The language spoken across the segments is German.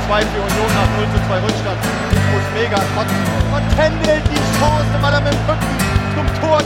2 für Union nach 0:2 Rückstand. Infos mega. Und Kendall die Chance, weil er mit dem Rücken zum Tor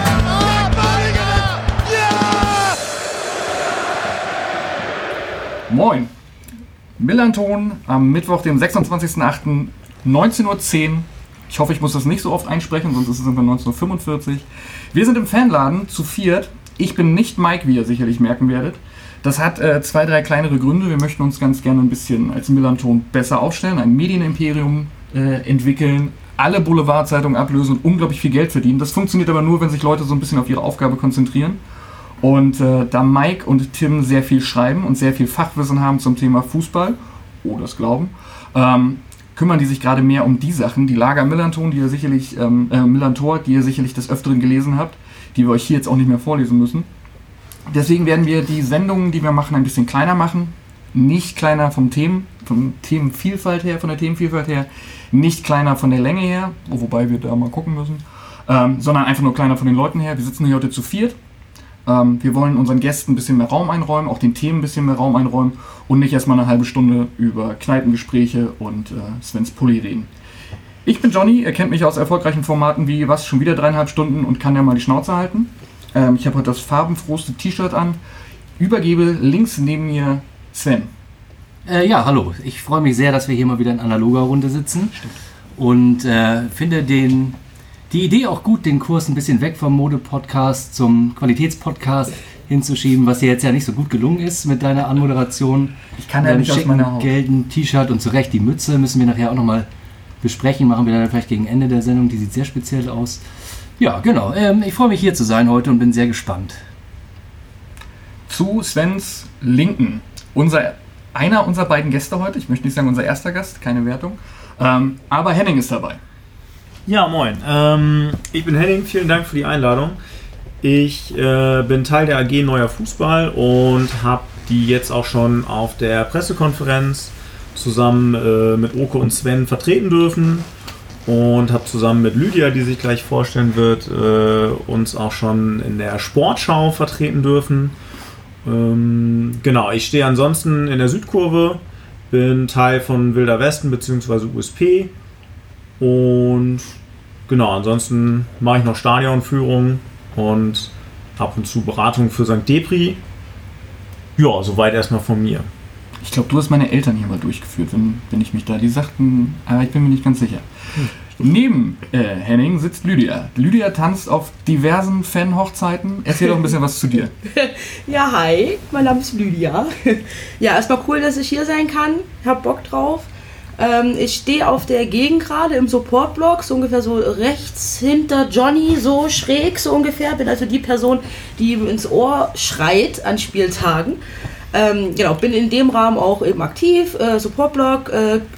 Moin. Millanton am Mittwoch, dem 26.08. 19:10 Uhr. Ich hoffe, ich muss das nicht so oft einsprechen, sonst ist es irgendwann 19:45 Uhr. Wir sind im Fanladen zu viert. Ich bin nicht Mike, wie ihr sicherlich merken werdet. Das hat 2, 3 kleinere Gründe. Wir möchten uns ganz gerne ein bisschen als Millanton besser aufstellen, ein Medienimperium entwickeln, alle Boulevardzeitungen ablösen und unglaublich viel Geld verdienen. Das funktioniert aber nur, wenn sich Leute so ein bisschen auf ihre Aufgabe konzentrieren. Und da Mike und Tim sehr viel schreiben und sehr viel Fachwissen haben zum Thema Fußball, das Glauben, kümmern die sich gerade mehr um die Sachen, die Lager Millanton, die ihr sicherlich, Millantor, die ihr sicherlich des Öfteren gelesen habt, die wir euch hier jetzt auch nicht mehr vorlesen müssen. Deswegen werden wir die Sendungen, die wir machen, ein bisschen kleiner machen. Nicht kleiner von der Themenvielfalt her, nicht kleiner von der Länge her, wobei wir da mal gucken müssen, sondern einfach nur kleiner von den Leuten her. Wir sitzen hier heute zu viert. Wir wollen unseren Gästen ein bisschen mehr Raum einräumen, auch den Themen ein bisschen mehr Raum einräumen und nicht erstmal eine halbe Stunde über Kneipengespräche und Svens Pulli reden. Ich bin Johnny, ihr kennt mich aus erfolgreichen Formaten wie schon wieder 3,5 Stunden und kann ja mal die Schnauze halten. Ich habe heute das farbenfrohste T-Shirt an, übergebe links neben mir Sven. Ja, hallo. Ich freue mich sehr, dass wir hier mal wieder in analoger Runde sitzen. Stimmt. Und finde die Idee auch gut, den Kurs ein bisschen weg vom Mode-Podcast zum Qualitätspodcast hinzuschieben, was dir jetzt ja nicht so gut gelungen ist mit deiner Anmoderation. Ich kann ja nicht aus meiner Haut. Gelben T-Shirt und zu Recht die Mütze müssen wir nachher auch nochmal besprechen. Machen wir dann vielleicht gegen Ende der Sendung. Die sieht sehr speziell aus. Ja, genau. Ich freue mich hier zu sein heute und bin sehr gespannt. Zu Svens Linken. Einer unserer beiden Gäste heute. Ich möchte nicht sagen unser erster Gast, keine Wertung. Aber Henning ist dabei. Ja, moin. Ich bin Henning, vielen Dank für die Einladung. Ich bin Teil der AG Neuer Fußball und habe die jetzt auch schon auf der Pressekonferenz zusammen mit Oke und Sven vertreten dürfen und habe zusammen mit Lydia, die sich gleich vorstellen wird, uns auch schon in der Sportschau vertreten dürfen. Genau, ich stehe ansonsten in der Südkurve, bin Teil von Wilder Westen bzw. USP. Und genau, ansonsten mache ich noch Stadionführung und ab und zu Beratung für St. Depri. Ja, soweit erstmal von mir. Ich glaube, du hast meine Eltern hier mal durchgeführt, wenn ich mich da... Die sagten, aber ich bin mir nicht ganz sicher. Neben Henning sitzt Lydia. Lydia tanzt auf diversen Fan-Hochzeiten. Erzähl doch ein bisschen was zu dir. Ja, hi, mein Name ist Lydia. Ja, erstmal cool, dass ich hier sein kann. Hab Bock drauf. Ich stehe auf der Gegend gerade im Support-Block, so ungefähr so rechts hinter Johnny, so schräg so ungefähr. Bin also die Person, die ihm ins Ohr schreit an Spieltagen. Genau, bin in dem Rahmen auch eben aktiv. Support-Block,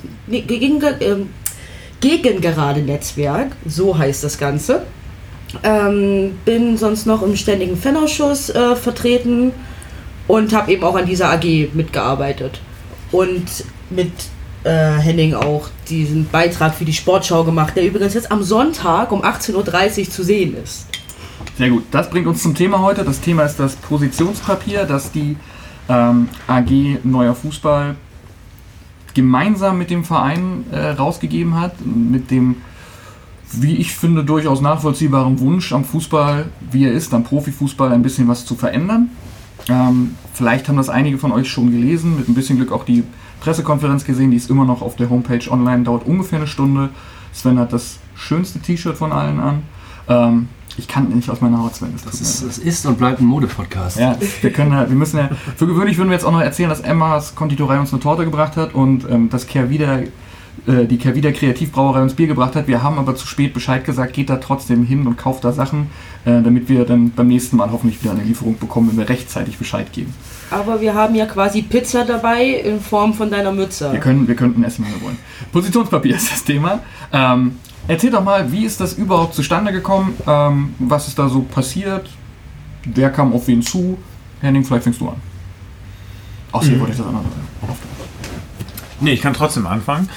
Gegengerade-Netzwerk, so heißt das Ganze. Bin sonst noch im ständigen Fanausschuss vertreten und habe eben auch an dieser AG mitgearbeitet. Und mit Henning auch diesen Beitrag für die Sportschau gemacht, der übrigens jetzt am Sonntag um 18:30 Uhr zu sehen ist. Sehr gut, das bringt uns zum Thema heute. Das Thema ist das Positionspapier, das die AG Neuer Fußball gemeinsam mit dem Verein rausgegeben hat, mit dem, wie ich finde, durchaus nachvollziehbaren Wunsch am Fußball, wie er ist, am Profifußball ein bisschen was zu verändern. Vielleicht haben das einige von euch schon gelesen, mit ein bisschen Glück auch die Pressekonferenz gesehen, die ist immer noch auf der Homepage online, dauert ungefähr eine Stunde. Sven hat das schönste T-Shirt von allen an. Ich kann nicht aus meiner Haut, Sven. Das ist und bleibt ein Mode-Podcast. Ja, wir müssen ja, für gewöhnlich würden wir jetzt auch noch erzählen, dass Emmas Konditorei uns eine Torte gebracht hat und dass die Kehrwieder Kreativbrauerei uns Bier gebracht hat. Wir haben aber zu spät Bescheid gesagt, geht da trotzdem hin und kauft da Sachen, damit wir dann beim nächsten Mal hoffentlich wieder eine Lieferung bekommen, wenn wir rechtzeitig Bescheid geben. Aber wir haben ja quasi Pizza dabei in Form von deiner Mütze. Wir könnten essen, wenn wir wollen. Positionspapier ist das Thema. Erzähl doch mal, wie ist das überhaupt zustande gekommen? Was ist da so passiert? Wer kam auf wen zu? Henning, vielleicht fängst du an. Außerdem wollte ich das andere sagen. Nee, ich kann trotzdem anfangen.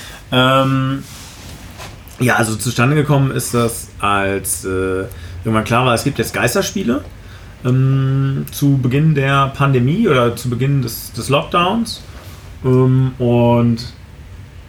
Ja, also zustande gekommen ist das, als irgendwann klar war, es gibt jetzt Geisterspiele zu Beginn der Pandemie oder zu Beginn des Lockdowns. Und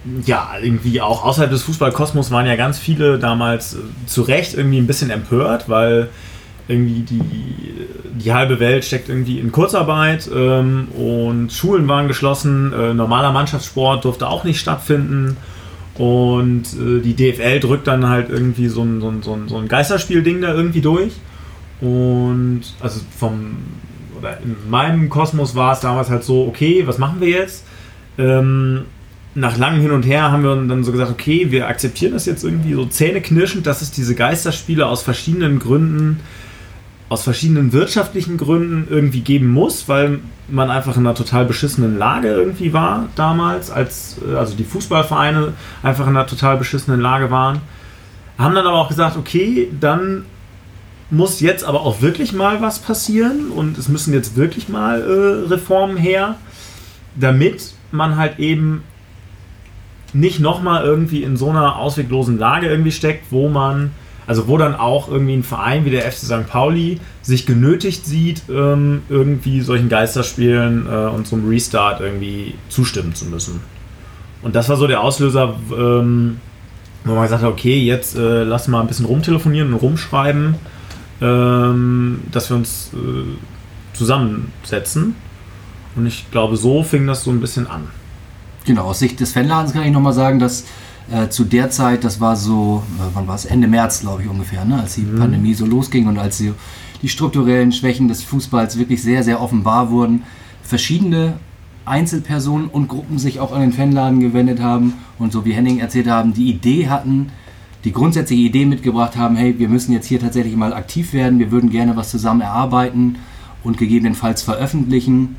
ja, irgendwie auch außerhalb des Fußballkosmos waren ja ganz viele damals zu Recht irgendwie ein bisschen empört, weil irgendwie die halbe Welt steckt irgendwie in Kurzarbeit und Schulen waren geschlossen, normaler Mannschaftssport durfte auch nicht stattfinden und die DFL drückt dann halt irgendwie so ein Geisterspiel-Ding da irgendwie durch und also in meinem Kosmos war es damals halt so, okay, was machen wir jetzt? Nach langem Hin und Her haben wir dann so gesagt, okay, wir akzeptieren das jetzt irgendwie so zähneknirschend, dass es diese Geisterspiele aus verschiedenen Gründen, aus verschiedenen wirtschaftlichen Gründen irgendwie geben muss, weil man einfach in einer total beschissenen Lage irgendwie war damals, also die Fußballvereine einfach in einer total beschissenen Lage waren. Haben dann aber auch gesagt, okay, dann muss jetzt aber auch wirklich mal was passieren und es müssen jetzt wirklich mal Reformen her, damit man halt eben nicht nochmal irgendwie in so einer ausweglosen Lage irgendwie steckt, wo dann auch irgendwie ein Verein wie der FC St. Pauli sich genötigt sieht, irgendwie solchen Geisterspielen und so einem Restart irgendwie zustimmen zu müssen. Und das war so der Auslöser, wo man gesagt hat, okay, jetzt lass mal ein bisschen rumtelefonieren und rumschreiben, dass wir uns zusammensetzen. Und ich glaube, so fing das so ein bisschen an. Genau, aus Sicht des Fanladens kann ich nochmal sagen, dass zu der Zeit, das war so, wann war es? Ende März, glaube ich, ungefähr, ne? Als die Pandemie so losging und als die strukturellen Schwächen des Fußballs wirklich sehr, sehr offenbar wurden, verschiedene Einzelpersonen und Gruppen sich auch an den Fanladen gewendet haben und so wie Henning erzählt haben, die grundsätzliche Idee mitgebracht haben, hey, wir müssen jetzt hier tatsächlich mal aktiv werden, wir würden gerne was zusammen erarbeiten und gegebenenfalls veröffentlichen,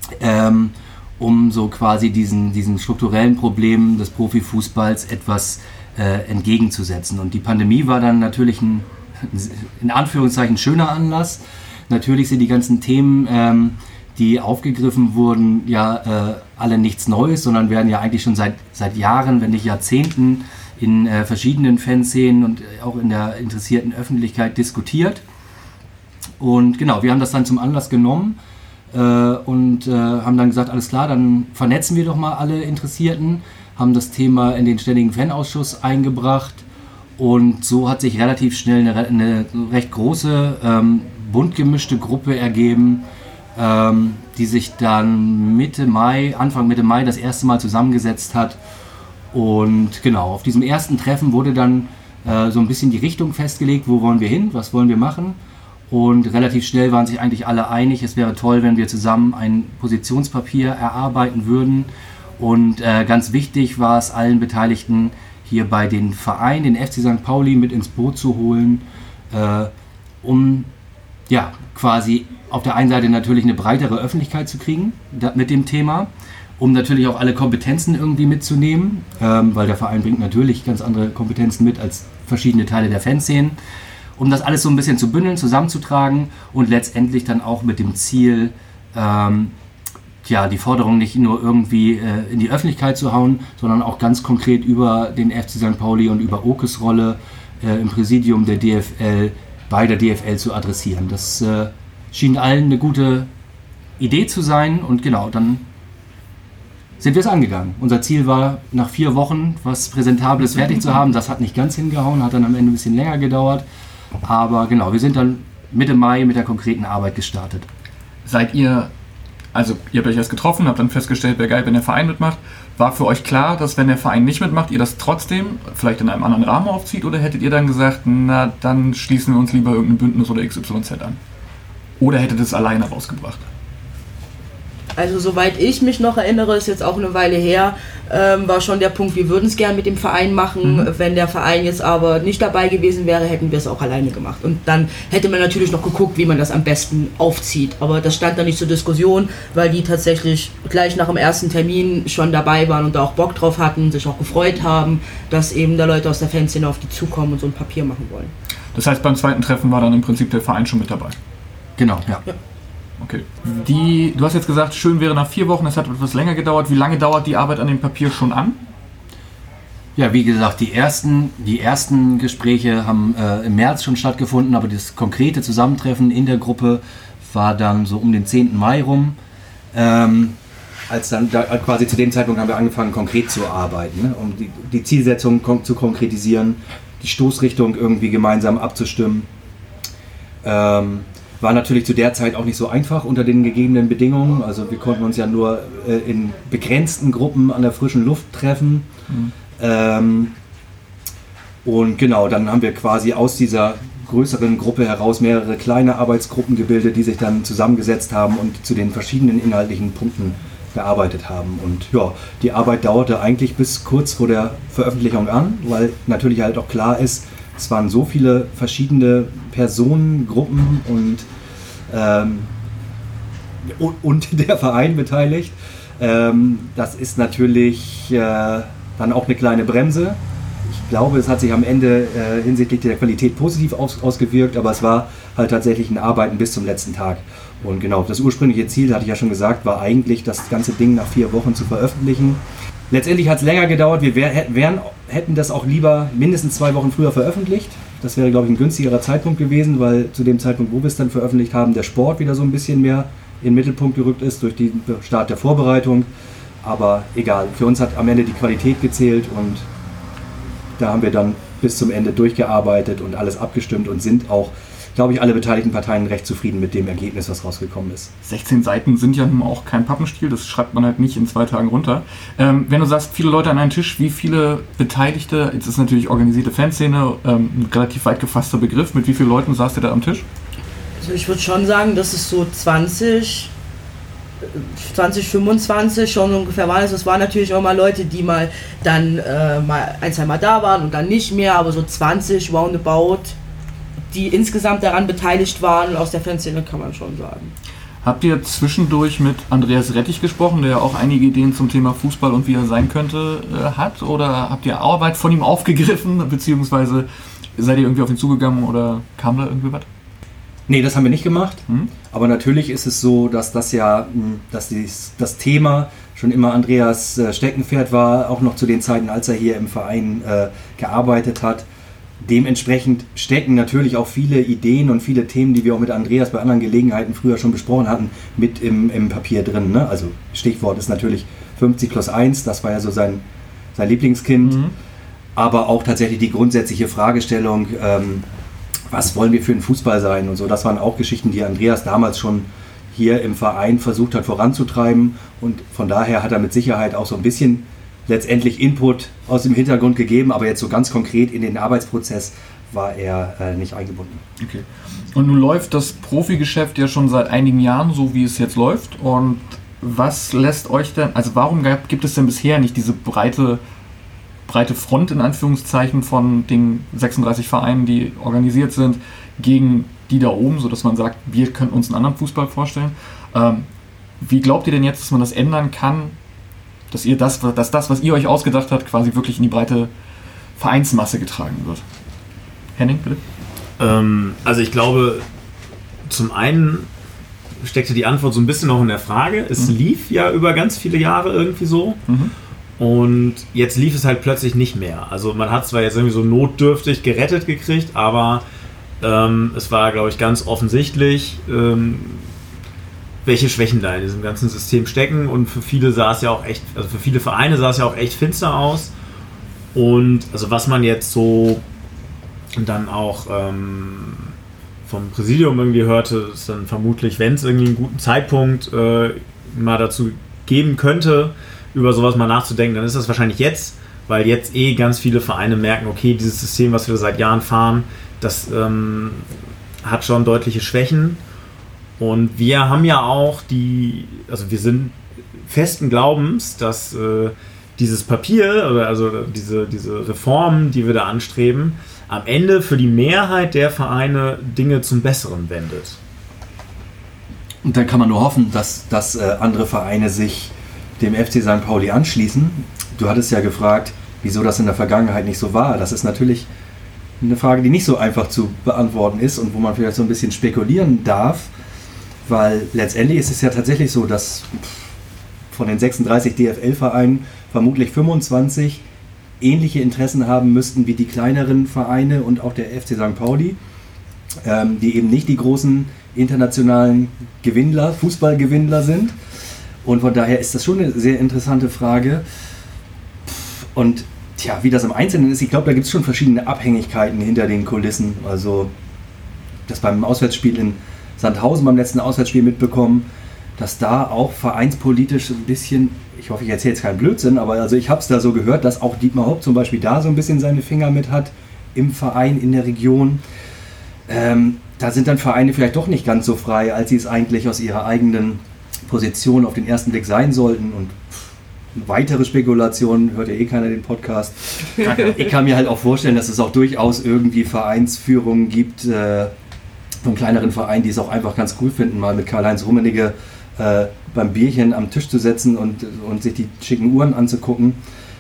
um so quasi diesen strukturellen Problemen des Profifußballs etwas entgegenzusetzen. Und die Pandemie war dann natürlich ein, in Anführungszeichen, schöner Anlass. Natürlich sind die ganzen Themen, die aufgegriffen wurden, ja alle nichts Neues, sondern werden ja eigentlich schon seit Jahren, wenn nicht Jahrzehnten, in verschiedenen Fanszenen und auch in der interessierten Öffentlichkeit diskutiert. Und genau, wir haben das dann zum Anlass genommen und haben dann gesagt, alles klar, dann vernetzen wir doch mal alle Interessierten, haben das Thema in den ständigen Fanausschuss eingebracht und so hat sich relativ schnell eine recht große, bunt gemischte Gruppe ergeben, die sich dann Anfang Mitte Mai das erste Mal zusammengesetzt hat. Und genau, auf diesem ersten Treffen wurde dann so ein bisschen die Richtung festgelegt, wo wollen wir hin, was wollen wir machen. Und relativ schnell waren sich eigentlich alle einig, es wäre toll, wenn wir zusammen ein Positionspapier erarbeiten würden. Und ganz wichtig war es allen Beteiligten, hier bei den Verein, den FC St. Pauli mit ins Boot zu holen, um ja quasi auf der einen Seite natürlich eine breitere Öffentlichkeit zu kriegen mit dem Thema, um natürlich auch alle Kompetenzen irgendwie mitzunehmen, weil der Verein bringt natürlich ganz andere Kompetenzen mit als verschiedene Teile der Fanszenen, um das alles so ein bisschen zu bündeln, zusammenzutragen und letztendlich dann auch mit dem Ziel, die Forderung nicht nur irgendwie in die Öffentlichkeit zu hauen, sondern auch ganz konkret über den FC St. Pauli und über Okes Rolle im Präsidium der DFL bei der DFL zu adressieren. Das schien allen eine gute Idee zu sein und genau, dann sind wir es angegangen. Unser Ziel war, nach 4 Wochen was Präsentables fertig zu haben. Das hat nicht ganz hingehauen, hat dann am Ende ein bisschen länger gedauert. Aber genau, wir sind dann Mitte Mai mit der konkreten Arbeit gestartet. Ihr habt euch erst getroffen, habt dann festgestellt, wäre geil, wenn der Verein mitmacht. War für euch klar, dass wenn der Verein nicht mitmacht, ihr das trotzdem vielleicht in einem anderen Rahmen aufzieht? Oder hättet ihr dann gesagt, na, dann schließen wir uns lieber irgendein Bündnis oder XYZ an? Oder hättet ihr es alleine rausgebracht? Also soweit ich mich noch erinnere, ist jetzt auch eine Weile her, war schon der Punkt, wir würden es gern mit dem Verein machen. Wenn der Verein jetzt aber nicht dabei gewesen wäre, hätten wir es auch alleine gemacht. Und dann hätte man natürlich noch geguckt, wie man das am besten aufzieht. Aber das stand dann nicht zur Diskussion, weil die tatsächlich gleich nach dem ersten Termin schon dabei waren und da auch Bock drauf hatten, sich auch gefreut haben, dass eben da Leute aus der Fanszene auf die zukommen und so ein Papier machen wollen. Das heißt, beim zweiten Treffen war dann im Prinzip der Verein schon mit dabei? Genau, ja. Okay. Du hast jetzt gesagt, schön wäre nach 4 Wochen, es hat etwas länger gedauert. Wie lange dauert die Arbeit an dem Papier schon an? Ja, wie gesagt, die ersten Gespräche haben im März schon stattgefunden, aber das konkrete Zusammentreffen in der Gruppe war dann so um den 10. Mai rum. als dann quasi zu dem Zeitpunkt haben wir angefangen, konkret zu arbeiten, ne? Um die Zielsetzung zu konkretisieren, die Stoßrichtung irgendwie gemeinsam abzustimmen. War natürlich zu der Zeit auch nicht so einfach unter den gegebenen Bedingungen. Also wir konnten uns ja nur in begrenzten Gruppen an der frischen Luft treffen. Und genau, dann haben wir quasi aus dieser größeren Gruppe heraus mehrere kleine Arbeitsgruppen gebildet, die sich dann zusammengesetzt haben und zu den verschiedenen inhaltlichen Punkten gearbeitet haben. Und ja, die Arbeit dauerte eigentlich bis kurz vor der Veröffentlichung an, weil natürlich halt auch klar ist, es waren so viele verschiedene Personen, Gruppen und der Verein beteiligt. Das ist natürlich dann auch eine kleine Bremse. Ich glaube, es hat sich am Ende hinsichtlich der Qualität positiv ausgewirkt, aber es war halt tatsächlich ein Arbeiten bis zum letzten Tag. Und genau, das ursprüngliche Ziel, hatte ich ja schon gesagt, war eigentlich, das ganze Ding nach 4 Wochen zu veröffentlichen. Letztendlich hat es länger gedauert. Wir hätten das auch lieber mindestens 2 Wochen früher veröffentlicht. Das wäre, glaube ich, ein günstigerer Zeitpunkt gewesen, weil zu dem Zeitpunkt, wo wir es dann veröffentlicht haben, der Sport wieder so ein bisschen mehr in den Mittelpunkt gerückt ist durch den Start der Vorbereitung. Aber egal, für uns hat am Ende die Qualität gezählt und da haben wir dann bis zum Ende durchgearbeitet und alles abgestimmt und sind auch, glaube ich, alle beteiligten Parteien recht zufrieden mit dem Ergebnis, was rausgekommen ist. 16 Seiten sind ja nun auch kein Pappenstiel, das schreibt man halt nicht in 2 Tagen runter. Wenn du sagst, viele Leute an einem Tisch, wie viele Beteiligte, jetzt ist natürlich organisierte Fanszene ein relativ weit gefasster Begriff, mit wie vielen Leuten saßt ihr da am Tisch? Also ich würde schon sagen, dass es so 20, 25 schon ungefähr waren. Also es waren natürlich auch mal Leute, die mal dann mal 1-2 Mal da waren und dann nicht mehr, aber so 20 roundabout, die insgesamt daran beteiligt waren aus der Fanszene, kann man schon sagen. Habt ihr zwischendurch mit Andreas Rettich gesprochen, der ja auch einige Ideen zum Thema Fußball und wie er sein könnte hat? Oder habt ihr Arbeit von ihm aufgegriffen, beziehungsweise seid ihr irgendwie auf ihn zugegangen oder kam da irgendwie was? Nee, das haben wir nicht gemacht. Aber natürlich ist es so, dass das Thema schon immer Andreas Steckenpferd war, auch noch zu den Zeiten, als er hier im Verein gearbeitet hat. Dementsprechend stecken natürlich auch viele Ideen und viele Themen, die wir auch mit Andreas bei anderen Gelegenheiten früher schon besprochen hatten, mit im Papier drin. Ne? Also Stichwort ist natürlich 50+1, das war ja so sein Lieblingskind. Aber auch tatsächlich die grundsätzliche Fragestellung, was wollen wir für einen Fußball sein und so. Das waren auch Geschichten, die Andreas damals schon hier im Verein versucht hat voranzutreiben. Und von daher hat er mit Sicherheit auch so ein bisschen letztendlich Input aus dem Hintergrund gegeben, aber jetzt so ganz konkret in den Arbeitsprozess war er nicht eingebunden. Okay. Und nun läuft das Profigeschäft ja schon seit einigen Jahren so, wie es jetzt läuft. Und was lässt euch denn, also warum gibt es denn bisher nicht diese breite Front in Anführungszeichen von den 36 Vereinen, die organisiert sind, gegen die da oben, sodass man sagt, wir können uns einen anderen Fußball vorstellen. Wie glaubt ihr denn jetzt, dass man das ändern kann, dass das, was ihr euch ausgedacht habt, quasi wirklich in die breite Vereinsmasse getragen wird? Henning, bitte? Also ich glaube, zum einen steckte die Antwort so ein bisschen noch in der Frage. Es lief ja über ganz viele Jahre irgendwie so. Und jetzt lief es halt plötzlich nicht mehr. Also man hat zwar jetzt irgendwie so notdürftig gerettet gekriegt, aber es war, glaube ich, ganz offensichtlich, welche Schwächen da in diesem ganzen System stecken. Und für viele sah es ja auch echt, also für viele Vereine sah es ja auch echt finster aus. Und also was man jetzt so dann auch vom Präsidium irgendwie hörte, ist dann vermutlich, wenn es irgendwie einen guten Zeitpunkt mal dazu geben könnte, über sowas mal nachzudenken, dann ist das wahrscheinlich jetzt, weil jetzt ganz viele Vereine merken, okay, dieses System, was wir seit Jahren fahren, das hat schon deutliche Schwächen. Und wir haben ja auch wir sind festen Glaubens, dass dieses Papier, also diese Reformen, die wir da anstreben, am Ende für die Mehrheit der Vereine Dinge zum Besseren wendet. Und dann kann man nur hoffen, dass andere Vereine sich dem FC St. Pauli anschließen. Du hattest ja gefragt, wieso das in der Vergangenheit nicht so war. Das ist natürlich eine Frage, die nicht so einfach zu beantworten ist und wo man vielleicht so ein bisschen spekulieren darf, weil letztendlich ist es ja tatsächlich so, dass von den 36 DFL-Vereinen vermutlich 25 ähnliche Interessen haben müssten wie die kleineren Vereine und auch der FC St. Pauli, die eben nicht die großen internationalen Fußballgewinnler sind. Und von daher ist das schon eine sehr interessante Frage. Und tja, wie das im Einzelnen ist, ich glaube, da gibt es schon verschiedene Abhängigkeiten hinter den Kulissen. Also das beim Auswärtsspiel in Sandhausen, beim letzten Auswärtsspiel mitbekommen, dass da auch vereinspolitisch ein bisschen, ich hoffe, ich erzähle jetzt keinen Blödsinn, aber also ich habe es da so gehört, dass auch Dietmar Hopp zum Beispiel da so ein bisschen seine Finger mit hat im Verein, in der Region. Da sind dann Vereine vielleicht doch nicht ganz so frei, als sie es eigentlich aus ihrer eigenen Position auf den ersten Blick sein sollten. Und weitere Spekulationen, hört ja eh keiner den Podcast. Ich kann mir halt auch vorstellen, dass es auch durchaus irgendwie Vereinsführungen gibt, von kleineren Vereinen, die es auch einfach ganz cool finden, mal mit Karl-Heinz Rummenigge beim Bierchen am Tisch zu setzen und sich die schicken Uhren anzugucken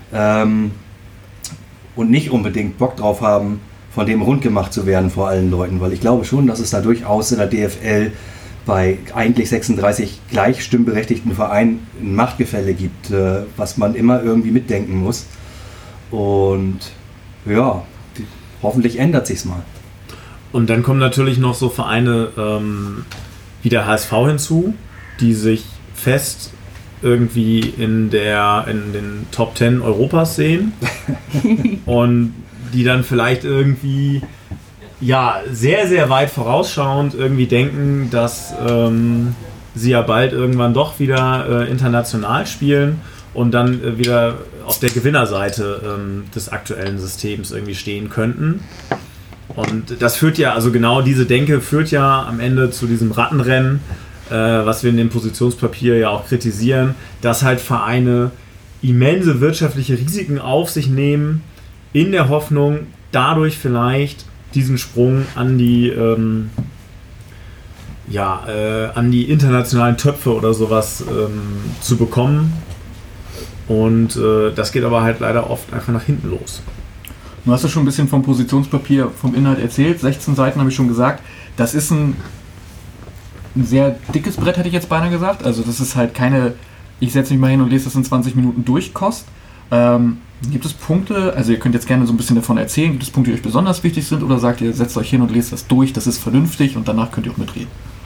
und nicht unbedingt Bock drauf haben, von dem rund gemacht zu werden vor allen Leuten, weil ich glaube schon, dass es da durchaus in der DFL bei eigentlich 36 gleich stimmberechtigten Vereinen ein Machtgefälle gibt, was man immer irgendwie mitdenken muss. Und ja, hoffentlich ändert sich's mal. Und dann kommen natürlich noch so Vereine wie der HSV hinzu, die sich fest irgendwie in den Top 10 Europas sehen und die dann vielleicht irgendwie sehr, sehr weit vorausschauend irgendwie denken, dass sie ja bald irgendwann doch wieder international spielen und dann wieder auf der Gewinnerseite des aktuellen Systems irgendwie stehen könnten. Und das führt ja, also genau diese Denke führt ja am Ende zu diesem Rattenrennen, was wir in dem Positionspapier ja auch kritisieren, dass halt Vereine immense wirtschaftliche Risiken auf sich nehmen, in der Hoffnung, dadurch vielleicht diesen Sprung an die internationalen Töpfe oder sowas zu bekommen. Und das geht aber halt leider oft einfach nach hinten los. Du hast ja schon ein bisschen vom Positionspapier, vom Inhalt erzählt. 16 Seiten habe ich schon gesagt. Das ist ein sehr dickes Brett, hätte ich jetzt beinahe gesagt. Also das ist halt keine, ich setze mich mal hin und lese das in 20 Minuten durch, Kost. Gibt es Punkte, also ihr könnt jetzt gerne so ein bisschen davon erzählen, gibt es Punkte, die euch besonders wichtig sind, oder sagt ihr, setzt euch hin und lest das durch, das ist vernünftig und danach könnt ihr auch mitreden?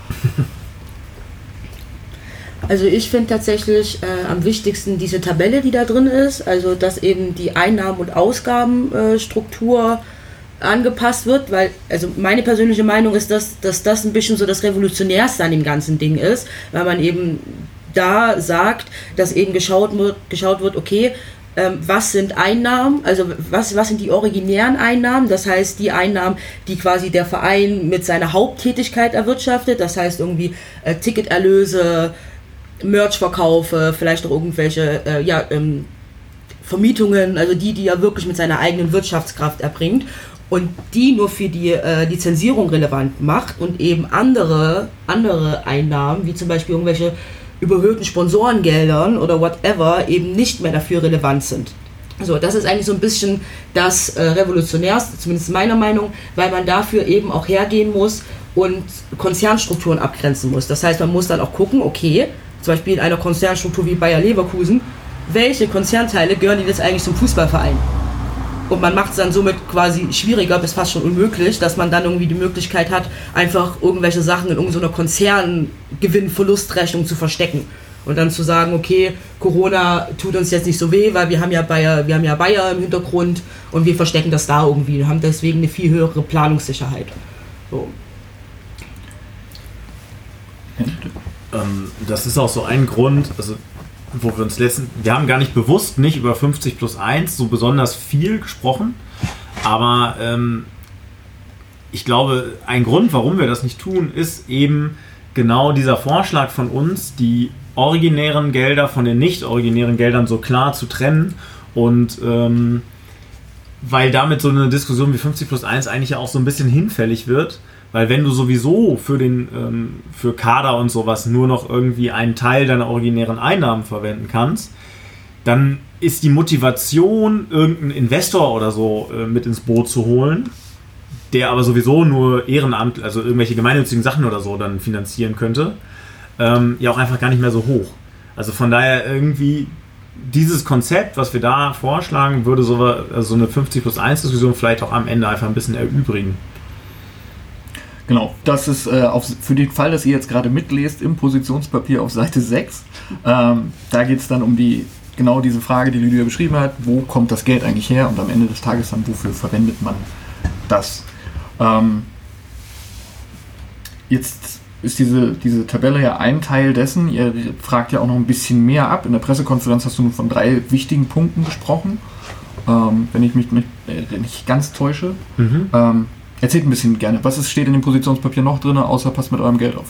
Also ich finde tatsächlich am wichtigsten diese Tabelle, die da drin ist, also dass eben die Einnahmen- und Ausgabenstruktur angepasst wird, weil, also meine persönliche Meinung ist, dass das ein bisschen so das Revolutionärste an dem ganzen Ding ist, weil man eben da sagt, dass eben geschaut wird, okay, was sind Einnahmen, also was sind die originären Einnahmen, das heißt die Einnahmen, die quasi der Verein mit seiner Haupttätigkeit erwirtschaftet, das heißt irgendwie Ticketerlöse, Merchverkaufe, vielleicht auch irgendwelche Vermietungen, also die er wirklich mit seiner eigenen Wirtschaftskraft erbringt und die nur für die Lizenzierung relevant macht und eben andere Einnahmen, wie zum Beispiel irgendwelche überhöhten Sponsorengeldern oder whatever, eben nicht mehr dafür relevant sind. So, das ist eigentlich so ein bisschen das Revolutionärste, zumindest meiner Meinung, weil man dafür eben auch hergehen muss und Konzernstrukturen abgrenzen muss. Das heißt, man muss dann auch gucken, okay, zum Beispiel in einer Konzernstruktur wie Bayer Leverkusen, welche Konzernteile gehören die jetzt eigentlich zum Fußballverein? Und man macht es dann somit quasi schwieriger, bis fast schon unmöglich, dass man dann irgendwie die Möglichkeit hat, einfach irgendwelche Sachen in irgendeiner Konzerngewinn-Verlustrechnung zu verstecken. Und dann zu sagen, okay, Corona tut uns jetzt nicht so weh, weil wir haben ja Bayer im Hintergrund und wir verstecken das da irgendwie. Wir haben deswegen eine viel höhere Planungssicherheit. So. Das ist auch so ein Grund, also wo wir wir haben gar nicht bewusst nicht über 50+1 so besonders viel gesprochen, aber ich glaube, ein Grund, warum wir das nicht tun, ist eben genau dieser Vorschlag von uns, die originären Gelder von den nicht originären Geldern so klar zu trennen und weil damit so eine Diskussion wie 50+1 eigentlich ja auch so ein bisschen hinfällig wird. Weil wenn du sowieso für Kader und sowas nur noch irgendwie einen Teil deiner originären Einnahmen verwenden kannst, dann ist die Motivation, irgendeinen Investor oder so mit ins Boot zu holen, der aber sowieso nur Ehrenamt, also irgendwelche gemeinnützigen Sachen oder so dann finanzieren könnte, ja auch einfach gar nicht mehr so hoch. Also von daher irgendwie dieses Konzept, was wir da vorschlagen, würde so eine 50+1 Diskussion vielleicht auch am Ende einfach ein bisschen erübrigen. Genau, das ist für den Fall, dass ihr jetzt gerade mitlest, im Positionspapier auf Seite 6. Da geht es dann um genau diese Frage, die Lydia beschrieben hat, wo kommt das Geld eigentlich her und am Ende des Tages dann, wofür verwendet man das? Jetzt ist diese Tabelle ja ein Teil dessen. Ihr fragt ja auch noch ein bisschen mehr ab. In der Pressekonferenz hast du nur von 3 wichtigen Punkten gesprochen, wenn ich mich nicht ganz täusche. Erzählt ein bisschen gerne. Was steht in dem Positionspapier noch drin, außer passt mit eurem Geld auf?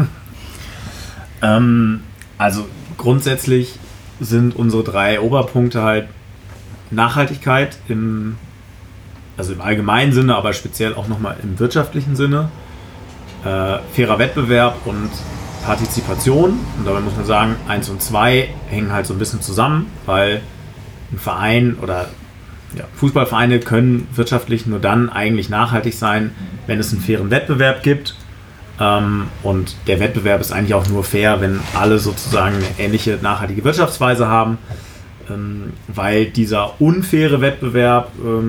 Also grundsätzlich sind unsere 3 Oberpunkte halt Nachhaltigkeit im allgemeinen Sinne, aber speziell auch nochmal im wirtschaftlichen Sinne, fairer Wettbewerb und Partizipation. Und dabei muss man sagen, 1 und 2 hängen halt so ein bisschen zusammen, weil ein Verein oder Fußballvereine können wirtschaftlich nur dann eigentlich nachhaltig sein, wenn es einen fairen Wettbewerb gibt. Und der Wettbewerb ist eigentlich auch nur fair, wenn alle sozusagen eine ähnliche nachhaltige Wirtschaftsweise haben. Weil dieser unfaire Wettbewerb,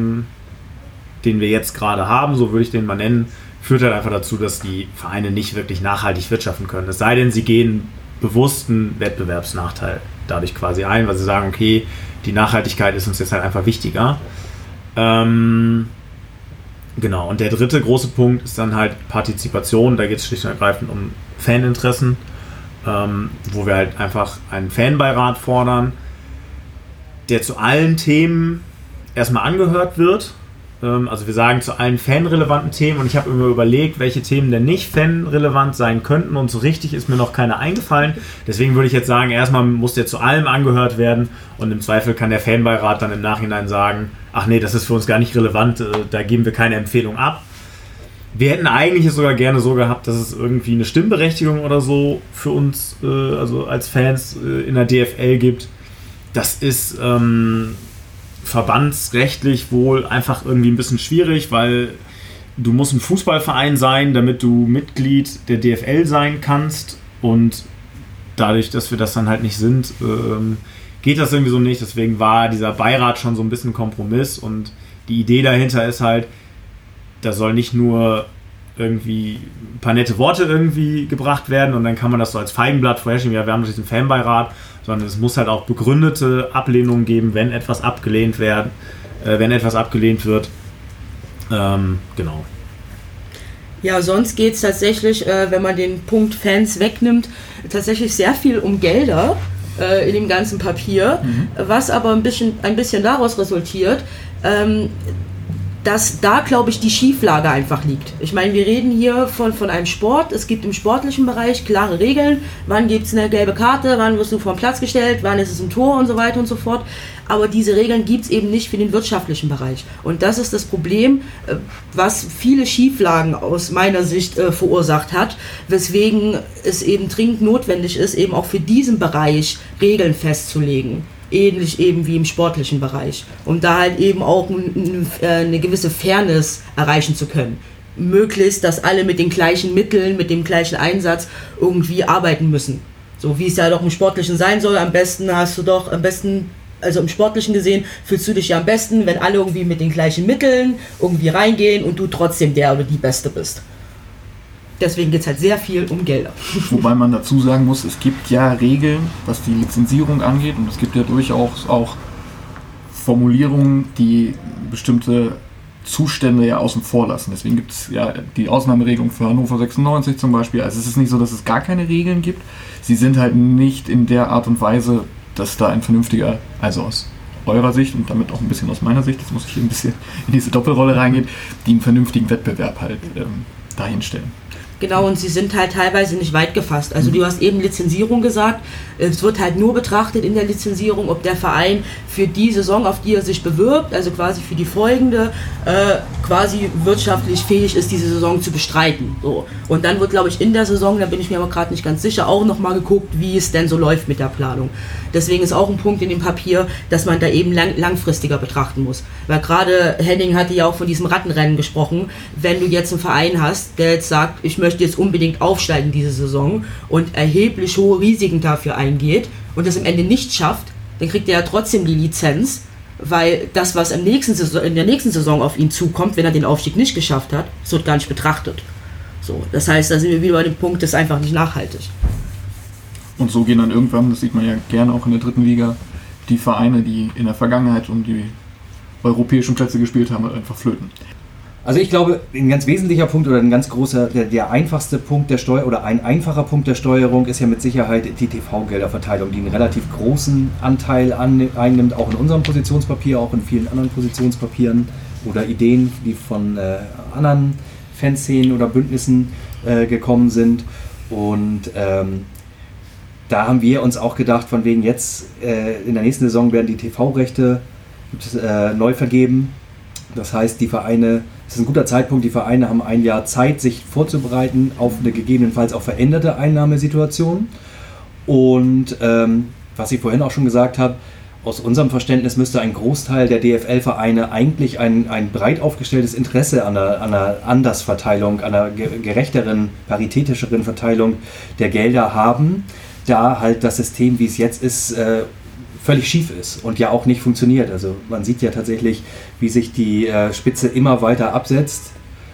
den wir jetzt gerade haben, so würde ich den mal nennen, führt halt einfach dazu, dass die Vereine nicht wirklich nachhaltig wirtschaften können. Es sei denn, sie gehen bewussten Wettbewerbsnachteil dadurch quasi ein, weil sie sagen, okay, die Nachhaltigkeit ist uns jetzt halt einfach wichtiger. Genau, und der dritte große Punkt ist dann halt Partizipation. Da geht es schlicht und ergreifend um Faninteressen, wo wir halt einfach einen Fanbeirat fordern, der zu allen Themen erstmal angehört wird. Also wir sagen zu allen fanrelevanten Themen, und ich habe immer überlegt, welche Themen denn nicht fanrelevant sein könnten, und so richtig ist mir noch keine eingefallen. Deswegen würde ich jetzt sagen, erstmal muss der zu allem angehört werden und im Zweifel kann der Fanbeirat dann im Nachhinein sagen, ach nee, das ist für uns gar nicht relevant, da geben wir keine Empfehlung ab. Wir hätten eigentlich sogar gerne so gehabt, dass es irgendwie eine Stimmberechtigung oder so für uns, also als Fans in der DFL gibt. Das ist verbandsrechtlich wohl einfach irgendwie ein bisschen schwierig, weil du musst ein Fußballverein sein, damit du Mitglied der DFL sein kannst, und dadurch, dass wir das dann halt nicht sind, geht das irgendwie so nicht. Deswegen war dieser Beirat schon so ein bisschen Kompromiss, und die Idee dahinter ist halt, da soll nicht nur irgendwie ein paar nette Worte irgendwie gebracht werden und dann kann man das so als Feigenblatt vorherschieben, ja, wir haben diesen Fanbeirat, sondern es muss halt auch begründete Ablehnungen geben, wenn etwas abgelehnt wird. Genau. Ja, sonst geht es tatsächlich, wenn man den Punkt Fans wegnimmt, tatsächlich sehr viel um Gelder in dem ganzen Papier, was aber ein bisschen daraus resultiert, dass da, glaube ich, die Schieflage einfach liegt. Ich meine, wir reden hier von einem Sport. Es gibt im sportlichen Bereich klare Regeln. Wann gibt es eine gelbe Karte, wann wirst du vom Platz gestellt, wann ist es ein Tor und so weiter und so fort. Aber diese Regeln gibt es eben nicht für den wirtschaftlichen Bereich. Und das ist das Problem, was viele Schieflagen aus meiner Sicht verursacht hat, weswegen es eben dringend notwendig ist, eben auch für diesen Bereich Regeln festzulegen. Ähnlich eben wie im sportlichen Bereich, um da halt eben auch eine gewisse Fairness erreichen zu können. Möglichst, dass alle mit den gleichen Mitteln, mit dem gleichen Einsatz irgendwie arbeiten müssen. So wie es ja doch im Sportlichen sein soll. Also im Sportlichen gesehen, fühlst du dich ja am besten, wenn alle irgendwie mit den gleichen Mitteln irgendwie reingehen und du trotzdem der oder die Beste bist. Deswegen geht es halt sehr viel um Gelder. Wobei man dazu sagen muss, es gibt ja Regeln, was die Lizenzierung angeht, und es gibt ja durchaus auch Formulierungen, die bestimmte Zustände ja außen vor lassen. Deswegen gibt es ja die Ausnahmeregelung für Hannover 96 zum Beispiel. Also es ist nicht so, dass es gar keine Regeln gibt. Sie sind halt nicht in der Art und Weise, dass da ein vernünftiger, also aus eurer Sicht und damit auch ein bisschen aus meiner Sicht, jetzt muss ich ein bisschen in diese Doppelrolle reingehen, die einen vernünftigen Wettbewerb halt dahinstellen. Genau, und sie sind halt teilweise nicht weit gefasst. Also du hast eben Lizenzierung gesagt. Es wird halt nur betrachtet in der Lizenzierung, ob der Verein für die Saison, auf die er sich bewirbt, also quasi für die folgende, quasi wirtschaftlich fähig ist, diese Saison zu bestreiten. So. Und dann wird, glaube ich, in der Saison, da bin ich mir aber gerade nicht ganz sicher, auch nochmal geguckt, wie es denn so läuft mit der Planung. Deswegen ist auch ein Punkt in dem Papier, dass man da eben langfristiger betrachten muss. Weil gerade Henning hatte ja auch von diesem Rattenrennen gesprochen. Wenn du jetzt einen Verein hast, der jetzt sagt, ich möchte jetzt unbedingt aufsteigen diese Saison und erheblich hohe Risiken dafür eingeht und es am Ende nicht schafft, dann kriegt er ja trotzdem die Lizenz, weil das, was in der nächsten Saison auf ihn zukommt, wenn er den Aufstieg nicht geschafft hat, das wird gar nicht betrachtet. So, das heißt, da sind wir wieder bei dem Punkt, das ist einfach nicht nachhaltig. Und so gehen dann irgendwann, das sieht man ja gerne auch in der 3. Liga, die Vereine, die in der Vergangenheit um die europäischen Plätze gespielt haben, einfach flöten. Also ich glaube, ein ganz wesentlicher Punkt oder ein ganz großer, der einfachste Punkt der Steuer oder ein einfacher Punkt der Steuerung ist ja mit Sicherheit die TV-Gelderverteilung, die einen relativ großen Anteil einnimmt, auch in unserem Positionspapier, auch in vielen anderen Positionspapieren oder Ideen, die von anderen Fanszenen oder Bündnissen gekommen sind. Und da haben wir uns auch gedacht, von wegen jetzt in der nächsten Saison werden die TV-Rechte neu vergeben. Das heißt, die Vereine, es ist ein guter Zeitpunkt, die Vereine haben ein Jahr Zeit, sich vorzubereiten auf eine gegebenenfalls auch veränderte Einnahmesituation. Und was ich vorhin auch schon gesagt habe, aus unserem Verständnis müsste ein Großteil der DFL-Vereine eigentlich ein breit aufgestelltes Interesse an einer Andersverteilung, an einer gerechteren, paritätischeren Verteilung der Gelder haben, da halt das System, wie es jetzt ist, völlig schief ist und ja auch nicht funktioniert. Also man sieht ja tatsächlich, wie sich die Spitze immer weiter absetzt.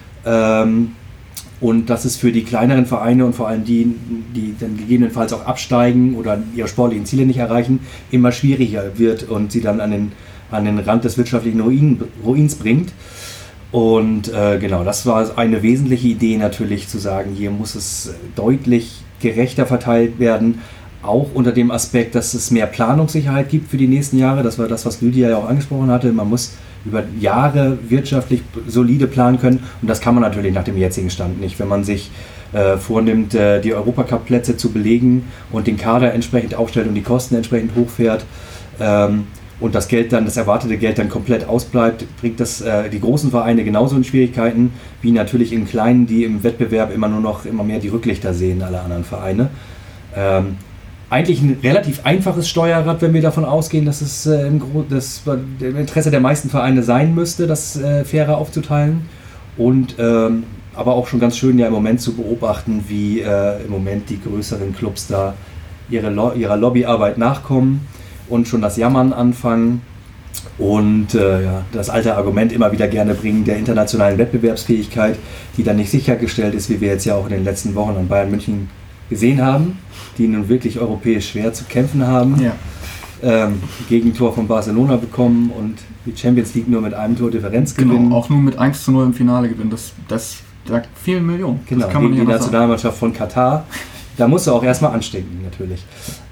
Und dass es für die kleineren Vereine und vor allem die dann gegebenenfalls auch absteigen oder ihre sportlichen Ziele nicht erreichen, immer schwieriger wird und sie dann an den Rand des wirtschaftlichen Ruins bringt. Und genau, das war eine wesentliche Idee natürlich, zu sagen, hier muss es deutlich gerechter verteilt werden, auch unter dem Aspekt, dass es mehr Planungssicherheit gibt für die nächsten Jahre. Das war das, was Lydia ja auch angesprochen hatte. Man muss über Jahre wirtschaftlich solide planen können und das kann man natürlich nach dem jetzigen Stand nicht. Wenn man sich vornimmt, die Europacup-Plätze zu belegen und den Kader entsprechend aufstellt und die Kosten entsprechend hochfährt und das erwartete Geld dann komplett ausbleibt, bringt das die großen Vereine genauso in Schwierigkeiten wie natürlich in kleinen, die im Wettbewerb immer mehr die Rücklichter sehen, alle anderen Vereine. Eigentlich ein relativ einfaches Steuerrad, wenn wir davon ausgehen, dass es im Interesse der meisten Vereine sein müsste, das fairer aufzuteilen. Und aber auch schon ganz schön ja im Moment zu beobachten, wie im Moment die größeren Clubs da ihrer Lobbyarbeit nachkommen und schon das Jammern anfangen. Und das alte Argument immer wieder gerne bringen der internationalen Wettbewerbsfähigkeit, die dann nicht sichergestellt ist, wie wir jetzt ja auch in den letzten Wochen an Bayern München gesehen haben, die nun wirklich europäisch schwer zu kämpfen haben. Ja. Gegentor von Barcelona bekommen und die Champions League nur mit einem Tor Differenz gewinnen. Genau, auch nur mit 1:0 im Finale gewinnen. Das sagt vielen Millionen. Genau, das kann gegen man die Nationalmannschaft von Katar. Da musst du auch erstmal anstinken, natürlich.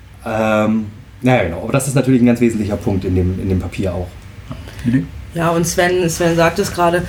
Naja, genau, aber das ist natürlich ein ganz wesentlicher Punkt in dem Papier auch. Ja, und Sven sagt es gerade,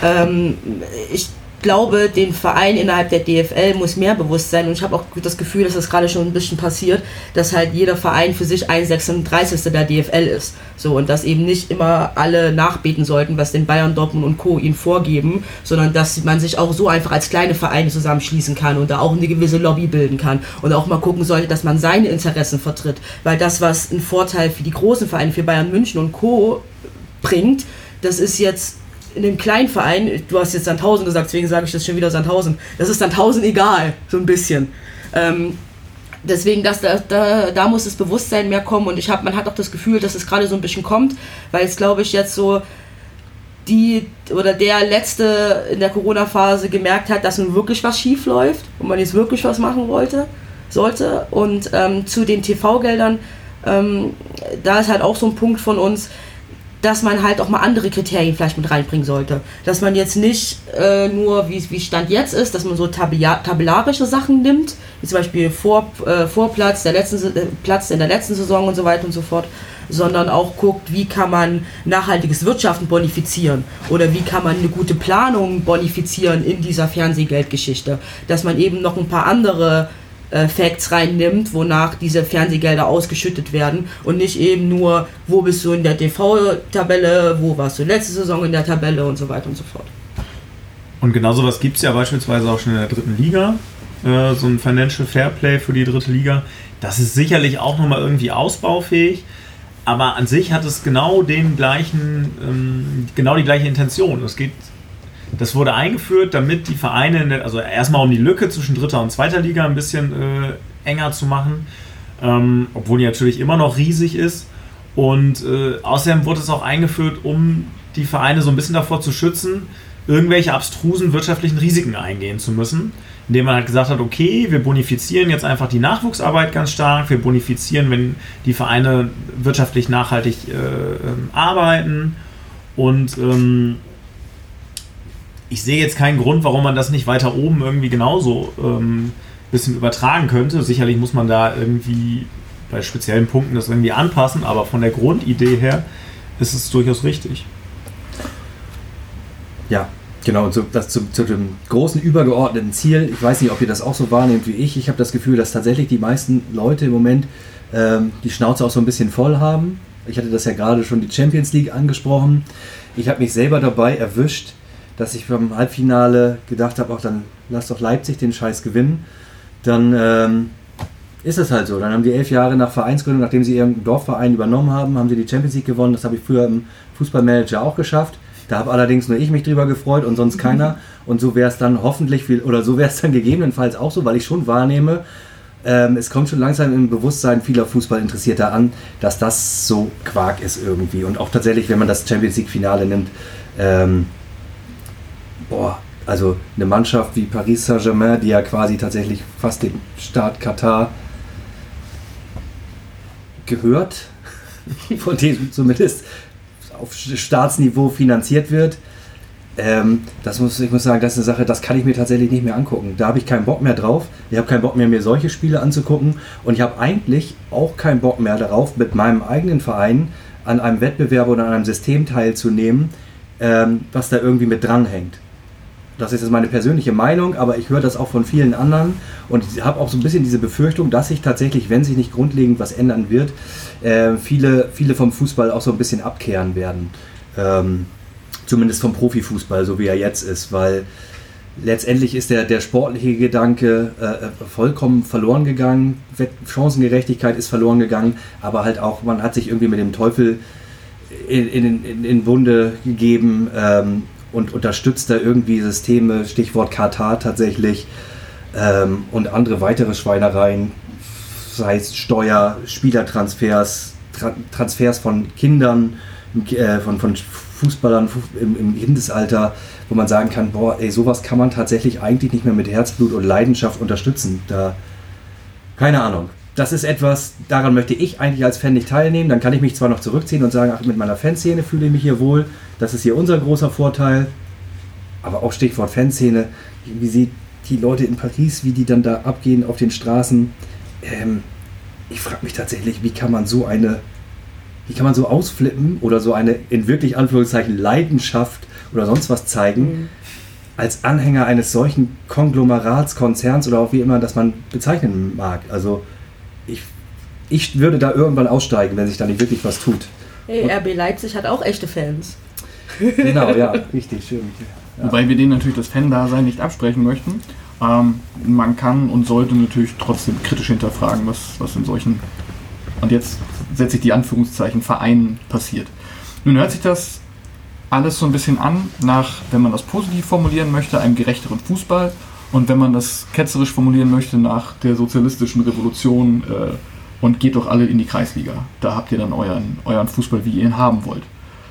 ich glaube, den Verein innerhalb der DFL muss mehr bewusst sein und ich habe auch das Gefühl, dass das gerade schon ein bisschen passiert, dass halt jeder Verein für sich 1/36 der DFL ist. So, und dass eben nicht immer alle nachbeten sollten, was den Bayern, Dortmund und Co. ihnen vorgeben, sondern dass man sich auch so einfach als kleine Vereine zusammenschließen kann und da auch eine gewisse Lobby bilden kann und auch mal gucken sollte, dass man seine Interessen vertritt. Weil das, was einen Vorteil für die großen Vereine, für Bayern München und Co. bringt, das ist jetzt in dem kleinen Verein, du hast jetzt Sandhausen gesagt, deswegen sage ich das schon wieder Sandhausen, das ist Sandhausen egal, so ein bisschen. Deswegen, da muss das Bewusstsein mehr kommen und man hat auch das Gefühl, dass es gerade so ein bisschen kommt, weil es, glaube ich, jetzt so der Letzte in der Corona-Phase gemerkt hat, dass nun wirklich was schief läuft und man jetzt wirklich was machen sollte. Und zu den TV-Geldern, da ist halt auch so ein Punkt von uns, dass man halt auch mal andere Kriterien vielleicht mit reinbringen sollte. Dass man jetzt nicht nur, wie Stand jetzt ist, dass man so tabellarische Sachen nimmt, wie zum Beispiel Vorplatz, Platz in der letzten Saison und so weiter und so fort, sondern auch guckt, wie kann man nachhaltiges Wirtschaften bonifizieren oder wie kann man eine gute Planung bonifizieren in dieser Fernsehgeldgeschichte. Dass man eben noch ein paar andere Facts reinnimmt, wonach diese Fernsehgelder ausgeschüttet werden und nicht eben nur, wo bist du in der TV-Tabelle, wo warst du letzte Saison in der Tabelle und so weiter und so fort. Und genau sowas gibt es ja beispielsweise auch schon in der 3. Liga, so ein Financial Fairplay für die 3. Liga. Das ist sicherlich auch nochmal irgendwie ausbaufähig, aber an sich hat es genau die gleiche Intention. Das wurde eingeführt, damit die Vereine, also erstmal um die Lücke zwischen 3. und 2. Liga ein bisschen enger zu machen, obwohl die natürlich immer noch riesig ist. Und außerdem wurde es auch eingeführt, um die Vereine so ein bisschen davor zu schützen, irgendwelche abstrusen wirtschaftlichen Risiken eingehen zu müssen, indem man halt gesagt hat, okay, wir bonifizieren jetzt einfach die Nachwuchsarbeit ganz stark, wir bonifizieren, wenn die Vereine wirtschaftlich nachhaltig arbeiten und ich sehe jetzt keinen Grund, warum man das nicht weiter oben irgendwie genauso ein bisschen übertragen könnte. Sicherlich muss man da irgendwie bei speziellen Punkten das irgendwie anpassen, aber von der Grundidee her ist es durchaus richtig. Ja, genau. Und zu dem großen übergeordneten Ziel, ich weiß nicht, ob ihr das auch so wahrnehmt wie ich. Ich habe das Gefühl, dass tatsächlich die meisten Leute im Moment die Schnauze auch so ein bisschen voll haben. Ich hatte das ja gerade schon die Champions League angesprochen. Ich habe mich selber dabei erwischt, dass ich beim Halbfinale gedacht habe, auch dann lass doch Leipzig den Scheiß gewinnen. Dann ist es halt so. Dann haben die 11 Jahre nach Vereinsgründung, nachdem sie ihren Dorfverein übernommen haben sie die Champions League gewonnen. Das habe ich früher im Fußballmanager auch geschafft. Da habe allerdings nur ich mich drüber gefreut und sonst keiner. Und so wäre es dann hoffentlich, oder so wäre es dann gegebenenfalls auch so, weil ich schon wahrnehme, es kommt schon langsam im Bewusstsein vieler Fußballinteressierter an, dass das so Quark ist irgendwie. Und auch tatsächlich, wenn man das Champions League-Finale nimmt, also eine Mannschaft wie Paris Saint-Germain, die ja quasi tatsächlich fast dem Staat Katar gehört, von dem zumindest auf Staatsniveau finanziert wird. Ich muss sagen, das ist eine Sache, das kann ich mir tatsächlich nicht mehr angucken. Da habe ich keinen Bock mehr drauf. Ich habe keinen Bock mehr, mir solche Spiele anzugucken. Und ich habe eigentlich auch keinen Bock mehr darauf, mit meinem eigenen Verein an einem Wettbewerb oder an einem System teilzunehmen, was da irgendwie mit dranhängt. Das ist jetzt meine persönliche Meinung, aber ich höre das auch von vielen anderen und ich habe auch so ein bisschen diese Befürchtung, dass sich tatsächlich, wenn sich nicht grundlegend was ändern wird, viele vom Fußball auch so ein bisschen abkehren werden. Zumindest vom Profifußball, so wie er jetzt ist, weil letztendlich ist der sportliche Gedanke vollkommen verloren gegangen, Chancengerechtigkeit ist verloren gegangen, aber halt auch, man hat sich irgendwie mit dem Teufel in Bunde gegeben, und unterstützt da irgendwie Systeme, Stichwort Katar tatsächlich, und andere weitere Schweinereien, sei es Steuer, Spielertransfers, Transfers von Kindern, von Fußballern im Kindesalter, wo man sagen kann, sowas kann man tatsächlich eigentlich nicht mehr mit Herzblut und Leidenschaft unterstützen. Keine Ahnung. Das ist etwas, daran möchte ich eigentlich als Fan nicht teilnehmen. Dann kann ich mich zwar noch zurückziehen und sagen, mit meiner Fanszene fühle ich mich hier wohl. Das ist hier unser großer Vorteil. Aber auch Stichwort Fanszene, wie sieht die Leute in Paris, wie die dann da abgehen auf den Straßen. Ich frage mich tatsächlich, wie kann man so ausflippen oder so eine in wirklich Anführungszeichen Leidenschaft oder sonst was zeigen, als Anhänger eines solchen Konglomerats, Konzerns oder auch wie immer das man bezeichnen mag. Also ich würde da irgendwann aussteigen, wenn sich da nicht wirklich was tut. Hey, RB Leipzig hat auch echte Fans. Genau, ja, richtig, schön. Ja. Wobei wir denen natürlich das Fan-Dasein nicht absprechen möchten. Man kann und sollte natürlich trotzdem kritisch hinterfragen, was in solchen, und jetzt setze ich die Anführungszeichen, Vereinen passiert. Nun hört sich das alles so ein bisschen an nach, wenn man das positiv formulieren möchte, einem gerechteren Fußball, und wenn man das ketzerisch formulieren möchte, nach der sozialistischen Revolution, und geht doch alle in die Kreisliga. Da habt ihr dann euren Fußball, wie ihr ihn haben wollt.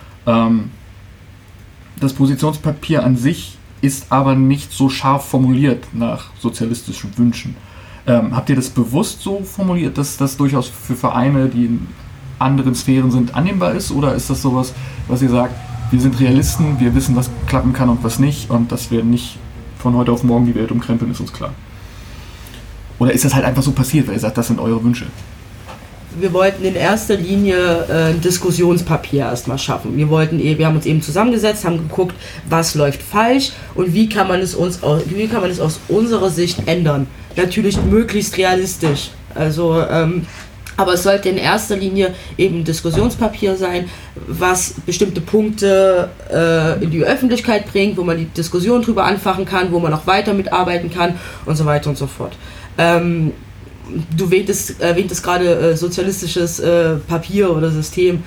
Das Positionspapier an sich ist aber nicht so scharf formuliert nach sozialistischen Wünschen. Habt ihr das bewusst so formuliert, dass das durchaus für Vereine, die in anderen Sphären sind, annehmbar ist? Oder ist das sowas, was ihr sagt, wir sind Realisten, wir wissen, was klappen kann und was nicht, und dass wir nicht von heute auf morgen die Welt umkrempeln, ist uns klar? Oder ist das halt einfach so passiert, weil ihr sagt, das sind eure Wünsche? Wir wollten in erster Linie ein Diskussionspapier erstmal schaffen. Wir haben uns eben zusammengesetzt, haben geguckt, was läuft falsch und wie kann man es aus unserer Sicht ändern. Natürlich möglichst realistisch. Also, aber es sollte in erster Linie eben ein Diskussionspapier sein, was bestimmte Punkte in die Öffentlichkeit bringt, wo man die Diskussion drüber anfachen kann, wo man auch weiter mitarbeiten kann und so weiter und so fort. Du erwähntest gerade sozialistisches Papier oder System.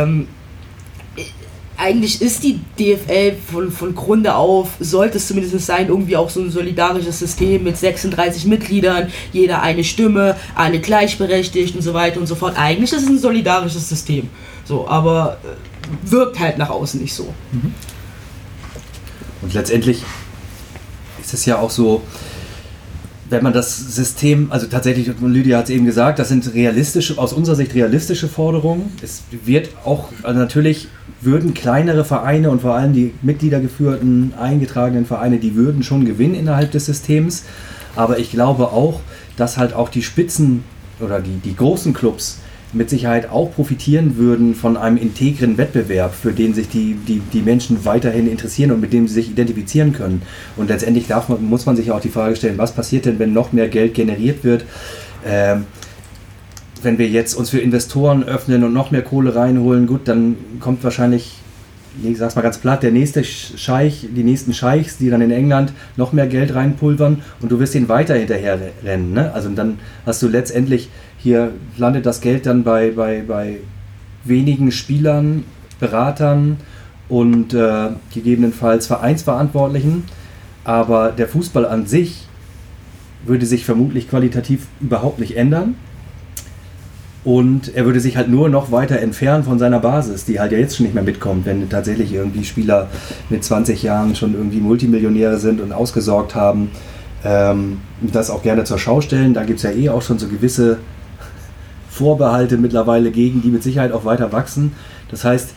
Eigentlich ist die DFL von Grunde auf, sollte es zumindest sein, irgendwie auch so ein solidarisches System mit 36 Mitgliedern, jeder eine Stimme, alle gleichberechtigt und so weiter und so fort. Eigentlich ist es ein solidarisches System, so, aber wirkt halt nach außen nicht so. Und Und letztendlich ist es ja auch so, wenn man das System, also tatsächlich, Lydia hat es eben gesagt, das sind aus unserer Sicht realistische Forderungen. Es wird auch, also natürlich würden kleinere Vereine und vor allem die mitgliedergeführten, eingetragenen Vereine, die würden schon gewinnen innerhalb des Systems. Aber ich glaube auch, dass halt auch die Spitzen oder die großen Clubs mit Sicherheit auch profitieren würden von einem integren Wettbewerb, für den sich die Menschen weiterhin interessieren und mit dem sie sich identifizieren können. Und letztendlich muss man sich auch die Frage stellen, was passiert denn, wenn noch mehr Geld generiert wird, wenn wir jetzt uns für Investoren öffnen und noch mehr Kohle reinholen, gut, dann kommt wahrscheinlich, ich sag's mal ganz platt, der nächste Scheich, die nächsten Scheichs, die dann in England noch mehr Geld reinpulvern und du wirst ihnen weiter hinterher rennen. Ne? Also dann hast du letztendlich, hier landet das Geld dann bei wenigen Spielern, Beratern und gegebenenfalls Vereinsverantwortlichen, aber der Fußball an sich würde sich vermutlich qualitativ überhaupt nicht ändern. Und er würde sich halt nur noch weiter entfernen von seiner Basis, die halt ja jetzt schon nicht mehr mitkommt, wenn tatsächlich irgendwie Spieler mit 20 Jahren schon irgendwie Multimillionäre sind und ausgesorgt haben, das auch gerne zur Schau stellen. Da gibt es ja auch schon so gewisse Vorbehalte mittlerweile gegen, die mit Sicherheit auch weiter wachsen. Das heißt,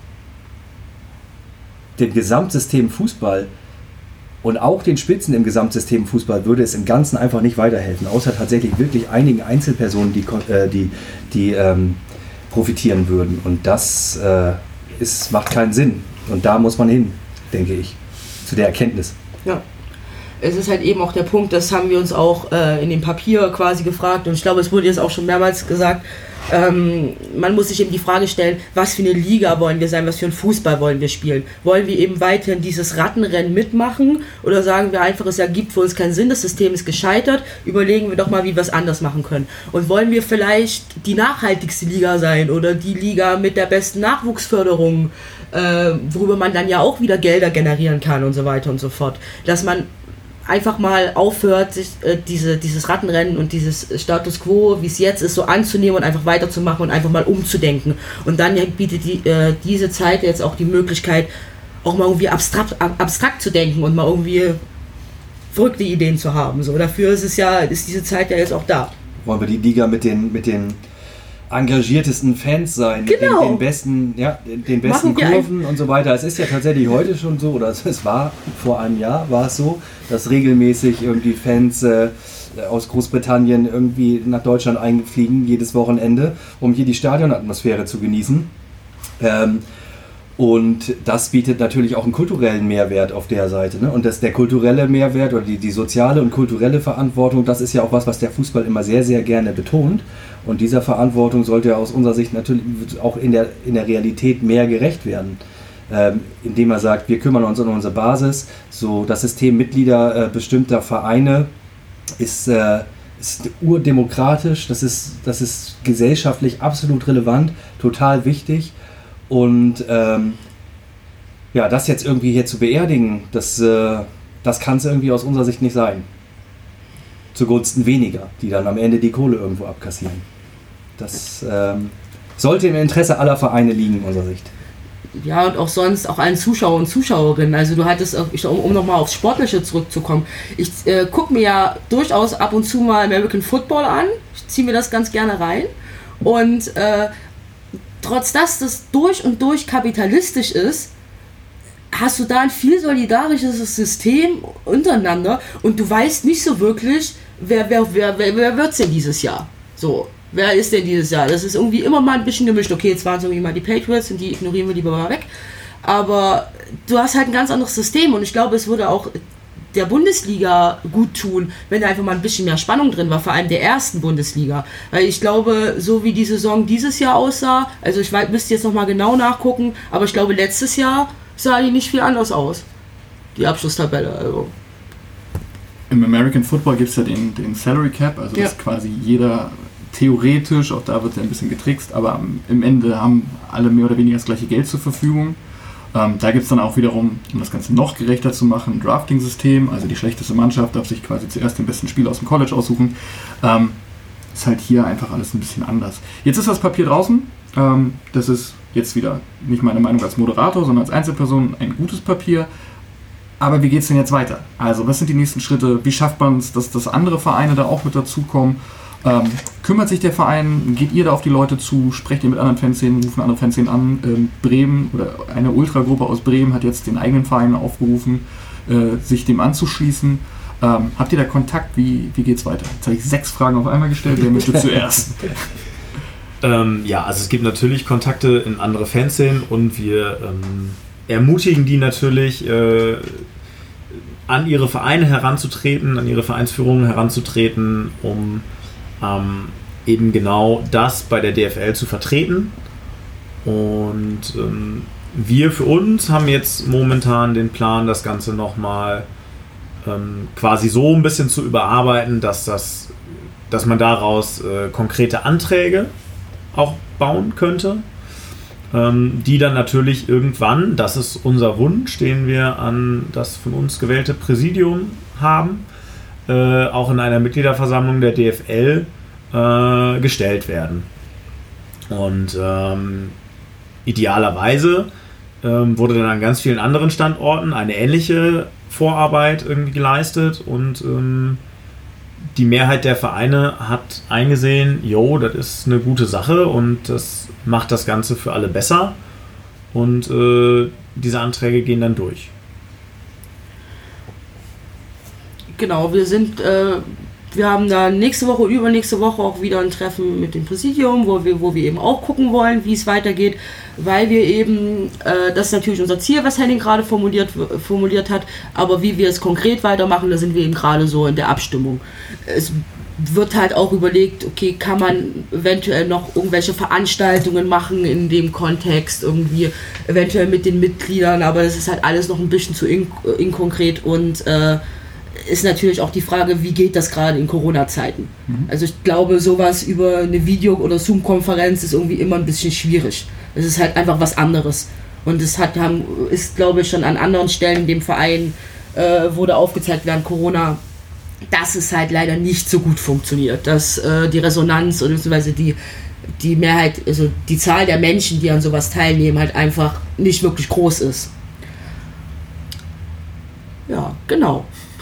dem Gesamtsystem Fußball und auch den Spitzen im Gesamtsystem Fußball würde es im Ganzen einfach nicht weiterhelfen, außer tatsächlich wirklich einigen Einzelpersonen, die profitieren würden. Und das macht keinen Sinn. Und da muss man hin, denke ich, zu der Erkenntnis. Ja. Es ist halt eben auch der Punkt, das haben wir uns auch in dem Papier quasi gefragt und ich glaube, es wurde jetzt auch schon mehrmals gesagt, man muss sich eben die Frage stellen, was für eine Liga wollen wir sein, was für einen Fußball wollen wir spielen? Wollen wir eben weiterhin dieses Rattenrennen mitmachen oder sagen wir einfach, es ergibt für uns keinen Sinn, das System ist gescheitert, überlegen wir doch mal, wie wir es anders machen können. Und wollen wir vielleicht die nachhaltigste Liga sein oder die Liga mit der besten Nachwuchsförderung, worüber man dann ja auch wieder Gelder generieren kann und so weiter und so fort. Dass man einfach mal aufhört, sich dieses Rattenrennen und dieses Status Quo, wie es jetzt ist, so anzunehmen und einfach weiterzumachen und einfach mal umzudenken. Und dann bietet diese Zeit jetzt auch die Möglichkeit, auch mal irgendwie abstrakt zu denken und mal irgendwie verrückte Ideen zu haben. So, dafür ist diese Zeit ja jetzt auch da. Wollen wir die Liga mit den engagiertesten Fans sein, genau. den besten Kurven und so weiter. Es ist ja tatsächlich heute schon so, oder es war vor einem Jahr, war es so, dass regelmäßig irgendwie Fans aus Großbritannien irgendwie nach Deutschland einfliegen, jedes Wochenende, um hier die Stadionatmosphäre zu genießen. Und das bietet natürlich auch einen kulturellen Mehrwert auf der Seite. Ne? Und der kulturelle Mehrwert oder die soziale und kulturelle Verantwortung, das ist ja auch was der Fußball immer sehr, sehr gerne betont. Und dieser Verantwortung sollte ja aus unserer Sicht natürlich auch in der Realität mehr gerecht werden. Indem er sagt, wir kümmern uns um unsere Basis. So, das System Mitglieder bestimmter Vereine ist urdemokratisch, das ist gesellschaftlich absolut relevant, total wichtig. Und das jetzt irgendwie hier zu beerdigen, das kann es irgendwie aus unserer Sicht nicht sein. Zugunsten weniger, die dann am Ende die Kohle irgendwo abkassieren. Das sollte im Interesse aller Vereine liegen, in unserer Sicht. Ja, und auch sonst auch allen Zuschauer und Zuschauerinnen. Also du hattest, um nochmal aufs Sportliche zurückzukommen, ich gucke mir ja durchaus ab und zu mal American Football an. Ich ziehe mir das ganz gerne rein. Und trotz dass das durch und durch kapitalistisch ist, hast du da ein viel solidarisches System untereinander und du weißt nicht so wirklich, wer wird's denn dieses Jahr? So, wer ist denn dieses Jahr? Das ist irgendwie immer mal ein bisschen gemischt. Okay, jetzt waren es irgendwie mal die Patriots und die ignorieren wir lieber mal weg. Aber du hast halt ein ganz anderes System und ich glaube, es würde auch der Bundesliga gut tun, wenn da einfach mal ein bisschen mehr Spannung drin war, vor allem der ersten Bundesliga. Weil ich glaube, so wie die Saison dieses Jahr aussah, also ich müsste jetzt nochmal genau nachgucken, aber ich glaube, letztes Jahr sah die nicht viel anders aus. Die Abschlusstabelle, also. Im American Football gibt es ja den Salary Cap, also dass quasi jeder theoretisch, auch da wird ja ein bisschen getrickst, aber im Ende haben alle mehr oder weniger das gleiche Geld zur Verfügung. Da gibt es dann auch wiederum, um das Ganze noch gerechter zu machen, ein Drafting-System, also die schlechteste Mannschaft darf sich quasi zuerst den besten Spieler aus dem College aussuchen. Ist halt hier einfach alles ein bisschen anders. Jetzt ist das Papier draußen, das ist jetzt wieder nicht meine Meinung als Moderator, sondern als Einzelperson ein gutes Papier. Aber wie geht es denn jetzt weiter? Also was sind die nächsten Schritte? Wie schafft man es, dass andere Vereine da auch mit dazukommen? Kümmert sich der Verein? Geht ihr da auf die Leute zu? Sprecht ihr mit anderen Fanszenen? Rufen andere Fanszenen an? Bremen oder eine Ultragruppe aus Bremen hat jetzt den eigenen Verein aufgerufen, sich dem anzuschließen. Habt ihr da Kontakt? Wie geht's weiter? Jetzt habe ich 6 Fragen auf einmal gestellt. Wer möchte zuerst? Ja, also es gibt natürlich Kontakte in andere Fanszenen und wir ermutigen die natürlich, an ihre Vereine heranzutreten, an ihre Vereinsführungen heranzutreten, um eben genau das bei der DFL zu vertreten. Und wir für uns haben jetzt momentan den Plan, das Ganze nochmal quasi so ein bisschen zu überarbeiten, dass man daraus konkrete Anträge auch bauen könnte, die dann natürlich irgendwann, das ist unser Wunsch, den wir an das von uns gewählte Präsidium haben, auch in einer Mitgliederversammlung der DFL gestellt werden. Und idealerweise wurde dann an ganz vielen anderen Standorten eine ähnliche Vorarbeit irgendwie geleistet und die Mehrheit der Vereine hat eingesehen, das ist eine gute Sache und das macht das Ganze für alle besser und diese Anträge gehen dann durch. Genau, wir haben da nächste Woche, übernächste Woche auch wieder ein Treffen mit dem Präsidium, wo wir eben auch gucken wollen, wie es weitergeht, weil wir eben, das ist natürlich unser Ziel, was Henning gerade formuliert hat, aber wie wir es konkret weitermachen, da sind wir eben gerade so in der Abstimmung. Es wird halt auch überlegt, okay, kann man eventuell noch irgendwelche Veranstaltungen machen in dem Kontext, irgendwie eventuell mit den Mitgliedern, aber das ist halt alles noch ein bisschen zu inkonkret und ist natürlich auch die Frage, wie geht das gerade in Corona-Zeiten? Also ich glaube, sowas über eine Video- oder Zoom-Konferenz ist irgendwie immer ein bisschen schwierig. Es ist halt einfach was anderes. Und es ist, glaube ich, schon an anderen Stellen in dem Verein wurde aufgezeigt während Corona, dass es halt leider nicht so gut funktioniert. Dass die Resonanz oder beziehungsweise die Mehrheit, also die Zahl der Menschen, die an sowas teilnehmen, halt einfach nicht wirklich groß ist. Ja, genau.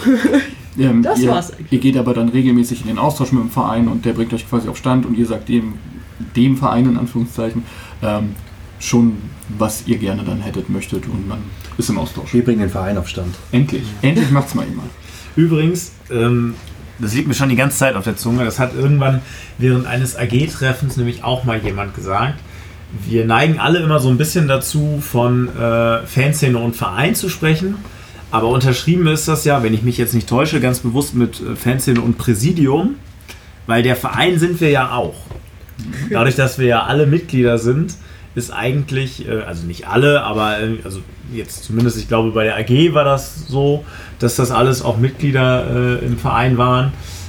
Das war's eigentlich. Ihr geht aber dann regelmäßig in den Austausch mit dem Verein und der bringt euch quasi auf Stand und ihr sagt dem Verein in Anführungszeichen schon, was ihr gerne dann hättet, möchtet und man ist im Austausch. Wir bringen den Verein auf Stand. Endlich macht's mal jemand. Übrigens, das liegt mir schon die ganze Zeit auf der Zunge, das hat irgendwann während eines AG-Treffens nämlich auch mal jemand gesagt, wir neigen alle immer so ein bisschen dazu, von Fanszene und Verein zu sprechen. Aber unterschrieben ist das ja, wenn ich mich jetzt nicht täusche, ganz bewusst mit Fanszene und Präsidium, weil der Verein sind wir ja auch. Dadurch, dass wir ja alle Mitglieder sind, ist eigentlich, also nicht alle, aber also jetzt zumindest, ich glaube bei der AG war das so, dass das alles auch Mitglieder im Verein waren.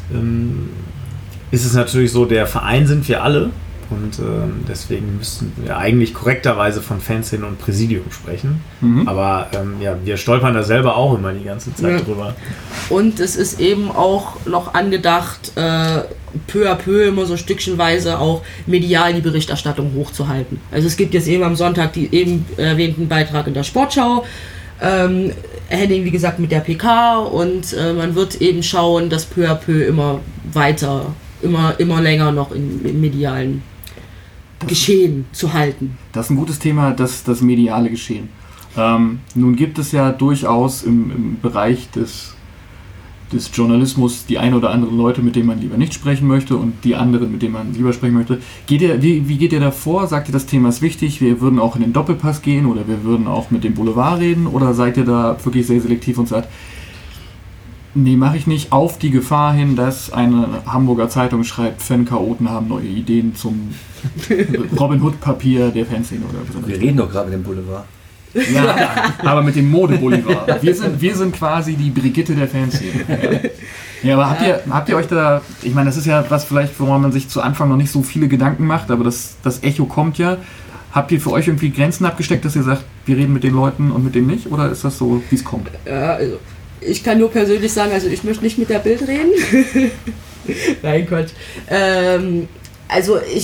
Ist es natürlich so, der Verein sind wir alle. Und deswegen müssten wir eigentlich korrekterweise von Fanszene und Präsidium sprechen. Aber wir stolpern da selber auch immer die ganze Zeit drüber. Und es ist eben auch noch angedacht, peu à peu immer so stückchenweise auch medial die Berichterstattung hochzuhalten. Also es gibt jetzt eben am Sonntag die eben erwähnten Beitrag in der Sportschau. Henning, wie gesagt, mit der PK und man wird eben schauen, dass peu à peu immer weiter, immer länger noch im medialen Geschehen zu halten. Das ist ein gutes Thema, das mediale Geschehen. Nun gibt es ja durchaus im Bereich des Journalismus die ein oder anderen Leute, mit denen man lieber nicht sprechen möchte und die anderen, mit denen man lieber sprechen möchte. Wie geht ihr da vor? Sagt ihr, das Thema ist wichtig, wir würden auch in den Doppelpass gehen oder wir würden auch mit dem Boulevard reden oder seid ihr da wirklich sehr selektiv und sagt, nee, mache ich nicht, auf die Gefahr hin, dass eine Hamburger Zeitung schreibt, Fan-Chaoten haben neue Ideen zum Robin Hood-Papier der Fanszene oder so. Wir reden doch gerade mit dem Boulevard. Ja, aber mit dem Mode-Boulevard. Wir sind quasi die Brigitte der Fanszene. Ja, aber habt ihr euch da, ich meine, das ist ja was vielleicht, woran man sich zu Anfang noch nicht so viele Gedanken macht, aber das Echo kommt ja. Habt ihr für euch irgendwie Grenzen abgesteckt, dass ihr sagt, wir reden mit den Leuten und mit denen nicht? Oder ist das so, wie es kommt? Ja, also ich kann nur persönlich sagen, also ich möchte nicht mit der Bild reden. Nein, Quatsch. Also ich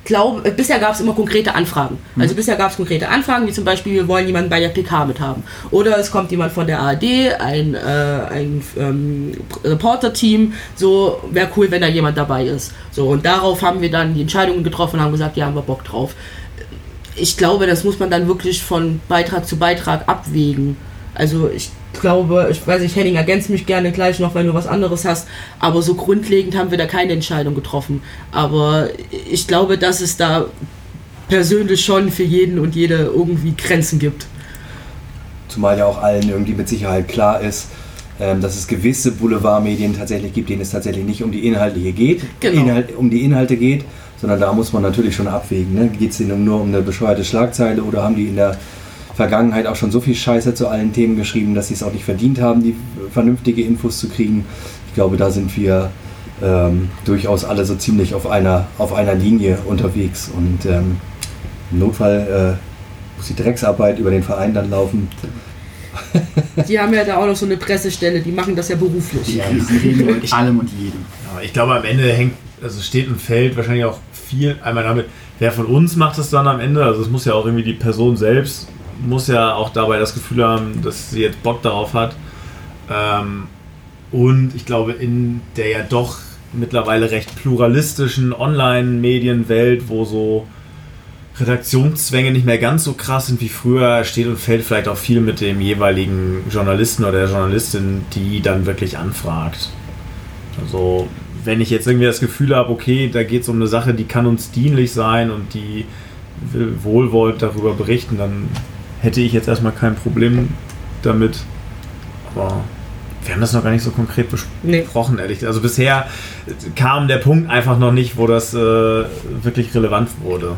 glaube, bisher gab es immer konkrete Anfragen. Also bisher gab es konkrete Anfragen, wie zum Beispiel, wir wollen jemanden bei der PK mit haben. Oder es kommt jemand von der ARD, ein Reporter-Team, so wäre cool, wenn da jemand dabei ist. So, und darauf haben wir dann die Entscheidungen getroffen und haben gesagt, ja, haben wir Bock drauf. Ich glaube, das muss man dann wirklich von Beitrag zu Beitrag abwägen. Also ich glaube, ich weiß nicht, Henning, ergänzt mich gerne gleich noch, wenn du was anderes hast, aber so grundlegend haben wir da keine Entscheidung getroffen. Aber ich glaube, dass es da persönlich schon für jeden und jede irgendwie Grenzen gibt. Zumal ja auch allen irgendwie mit Sicherheit klar ist, dass es gewisse Boulevardmedien tatsächlich gibt, denen es tatsächlich nicht um die Inhalte geht, um die Inhalte geht, sondern da muss man natürlich schon abwägen. Ne? Geht es ihnen nur um eine bescheuerte Schlagzeile oder haben die in der Vergangenheit auch schon so viel Scheiße zu allen Themen geschrieben, dass sie es auch nicht verdient haben, die vernünftige Infos zu kriegen. Ich glaube, da sind wir durchaus alle so ziemlich auf einer Linie unterwegs und im Notfall muss die Drecksarbeit über den Verein dann laufen. Die haben ja da auch noch so eine Pressestelle, die machen das ja beruflich. Die reden mit allem und jedem. Ja, ich glaube, am Ende steht und fällt wahrscheinlich auch viel einmal damit, wer von uns macht es dann am Ende. Also es muss ja auch irgendwie die Person selbst, muss ja auch dabei das Gefühl haben, dass sie jetzt Bock darauf hat. Und ich glaube, in der ja doch mittlerweile recht pluralistischen Online-Medienwelt, wo so Redaktionszwänge nicht mehr ganz so krass sind wie früher, steht und fällt vielleicht auch viel mit dem jeweiligen Journalisten oder der Journalistin, die dann wirklich anfragt. Also wenn ich jetzt irgendwie das Gefühl habe, okay, da geht es um eine Sache, die kann uns dienlich sein und die will wohlwollend darüber berichten, dann hätte ich jetzt erstmal kein Problem damit. Aber wir haben das noch gar nicht so konkret besprochen, ehrlich. Also bisher kam der Punkt einfach noch nicht, wo das wirklich relevant wurde.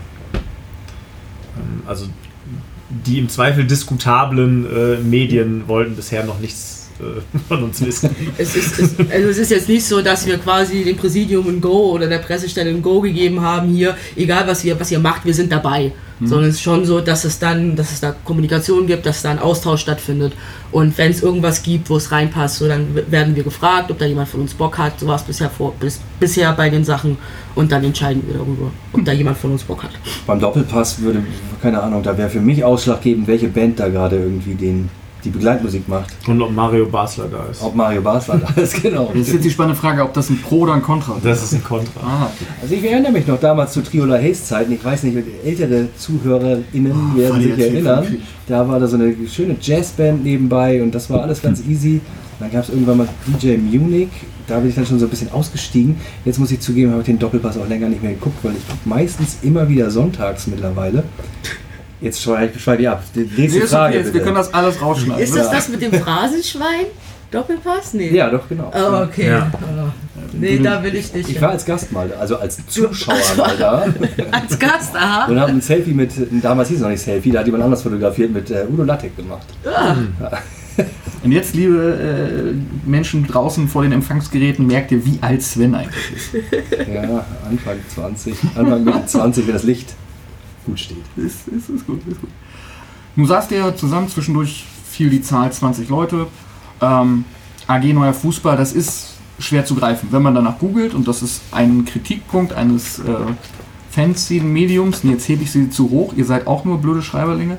Also die im Zweifel diskutablen Medien wollten bisher noch nichts von uns wissen. Es ist jetzt nicht so, dass wir quasi dem Präsidium ein Go oder der Pressestelle ein Go gegeben haben, hier, egal was ihr macht, wir sind dabei. Sondern es ist schon so, dass es da Kommunikation gibt, dass da ein Austausch stattfindet. Und wenn es irgendwas gibt, wo es reinpasst, so, dann werden wir gefragt, ob da jemand von uns Bock hat. So war es bisher bei den Sachen. Und dann entscheiden wir darüber, ob da jemand von uns Bock hat. Beim Doppelpass würde, keine Ahnung, da wäre für mich ausschlaggebend, welche Band da gerade irgendwie die Begleitmusik macht. Und ob Mario Basler da ist. Ob Mario Basler da ist, genau. Das ist jetzt die spannende Frage, ob das ein Pro oder ein Contra ist. Das ist ein Contra. Okay. Also ich erinnere mich noch damals zu Triola Hayes Zeiten, ich weiß nicht, ältere ZuhörerInnen werden sich erinnern, da war da so eine schöne Jazzband nebenbei und das war alles ganz easy. Dann gab es irgendwann mal DJ Munich, da bin ich dann schon so ein bisschen ausgestiegen. Jetzt muss ich zugeben, habe ich den Doppelpass auch länger nicht mehr geguckt, weil ich gucke meistens immer wieder sonntags mittlerweile. Jetzt schweige ich ab. Die nächste Frage, okay, wir können das alles rausschneiden. Ist das mit dem Phrasenschwein? Doppelpass? Nee. Ja, doch, genau. Oh, okay. Ja. Nee, da will ich nicht. Ich war als Gast mal, also als Zuschauer mal da. Als Gast, aha. Und haben ein Selfie mit, damals hieß es noch nicht Selfie, da hat jemand anders fotografiert, mit Udo Lattek gemacht. Ah. Ja. Und jetzt, liebe Menschen draußen vor den Empfangsgeräten, merkt ihr, wie alt Sven eigentlich ist. Ja, Anfang Mitte 20, wenn das Licht gut steht. Ist gut. Nun saßt ihr zusammen, zwischendurch fiel die Zahl 20 Leute. AG Neuer Fußball, das ist schwer zu greifen. Wenn man danach googelt, und das ist ein Kritikpunkt eines Fanszenen-Mediums, und jetzt hebe ich sie zu hoch, ihr seid auch nur blöde Schreiberlinge.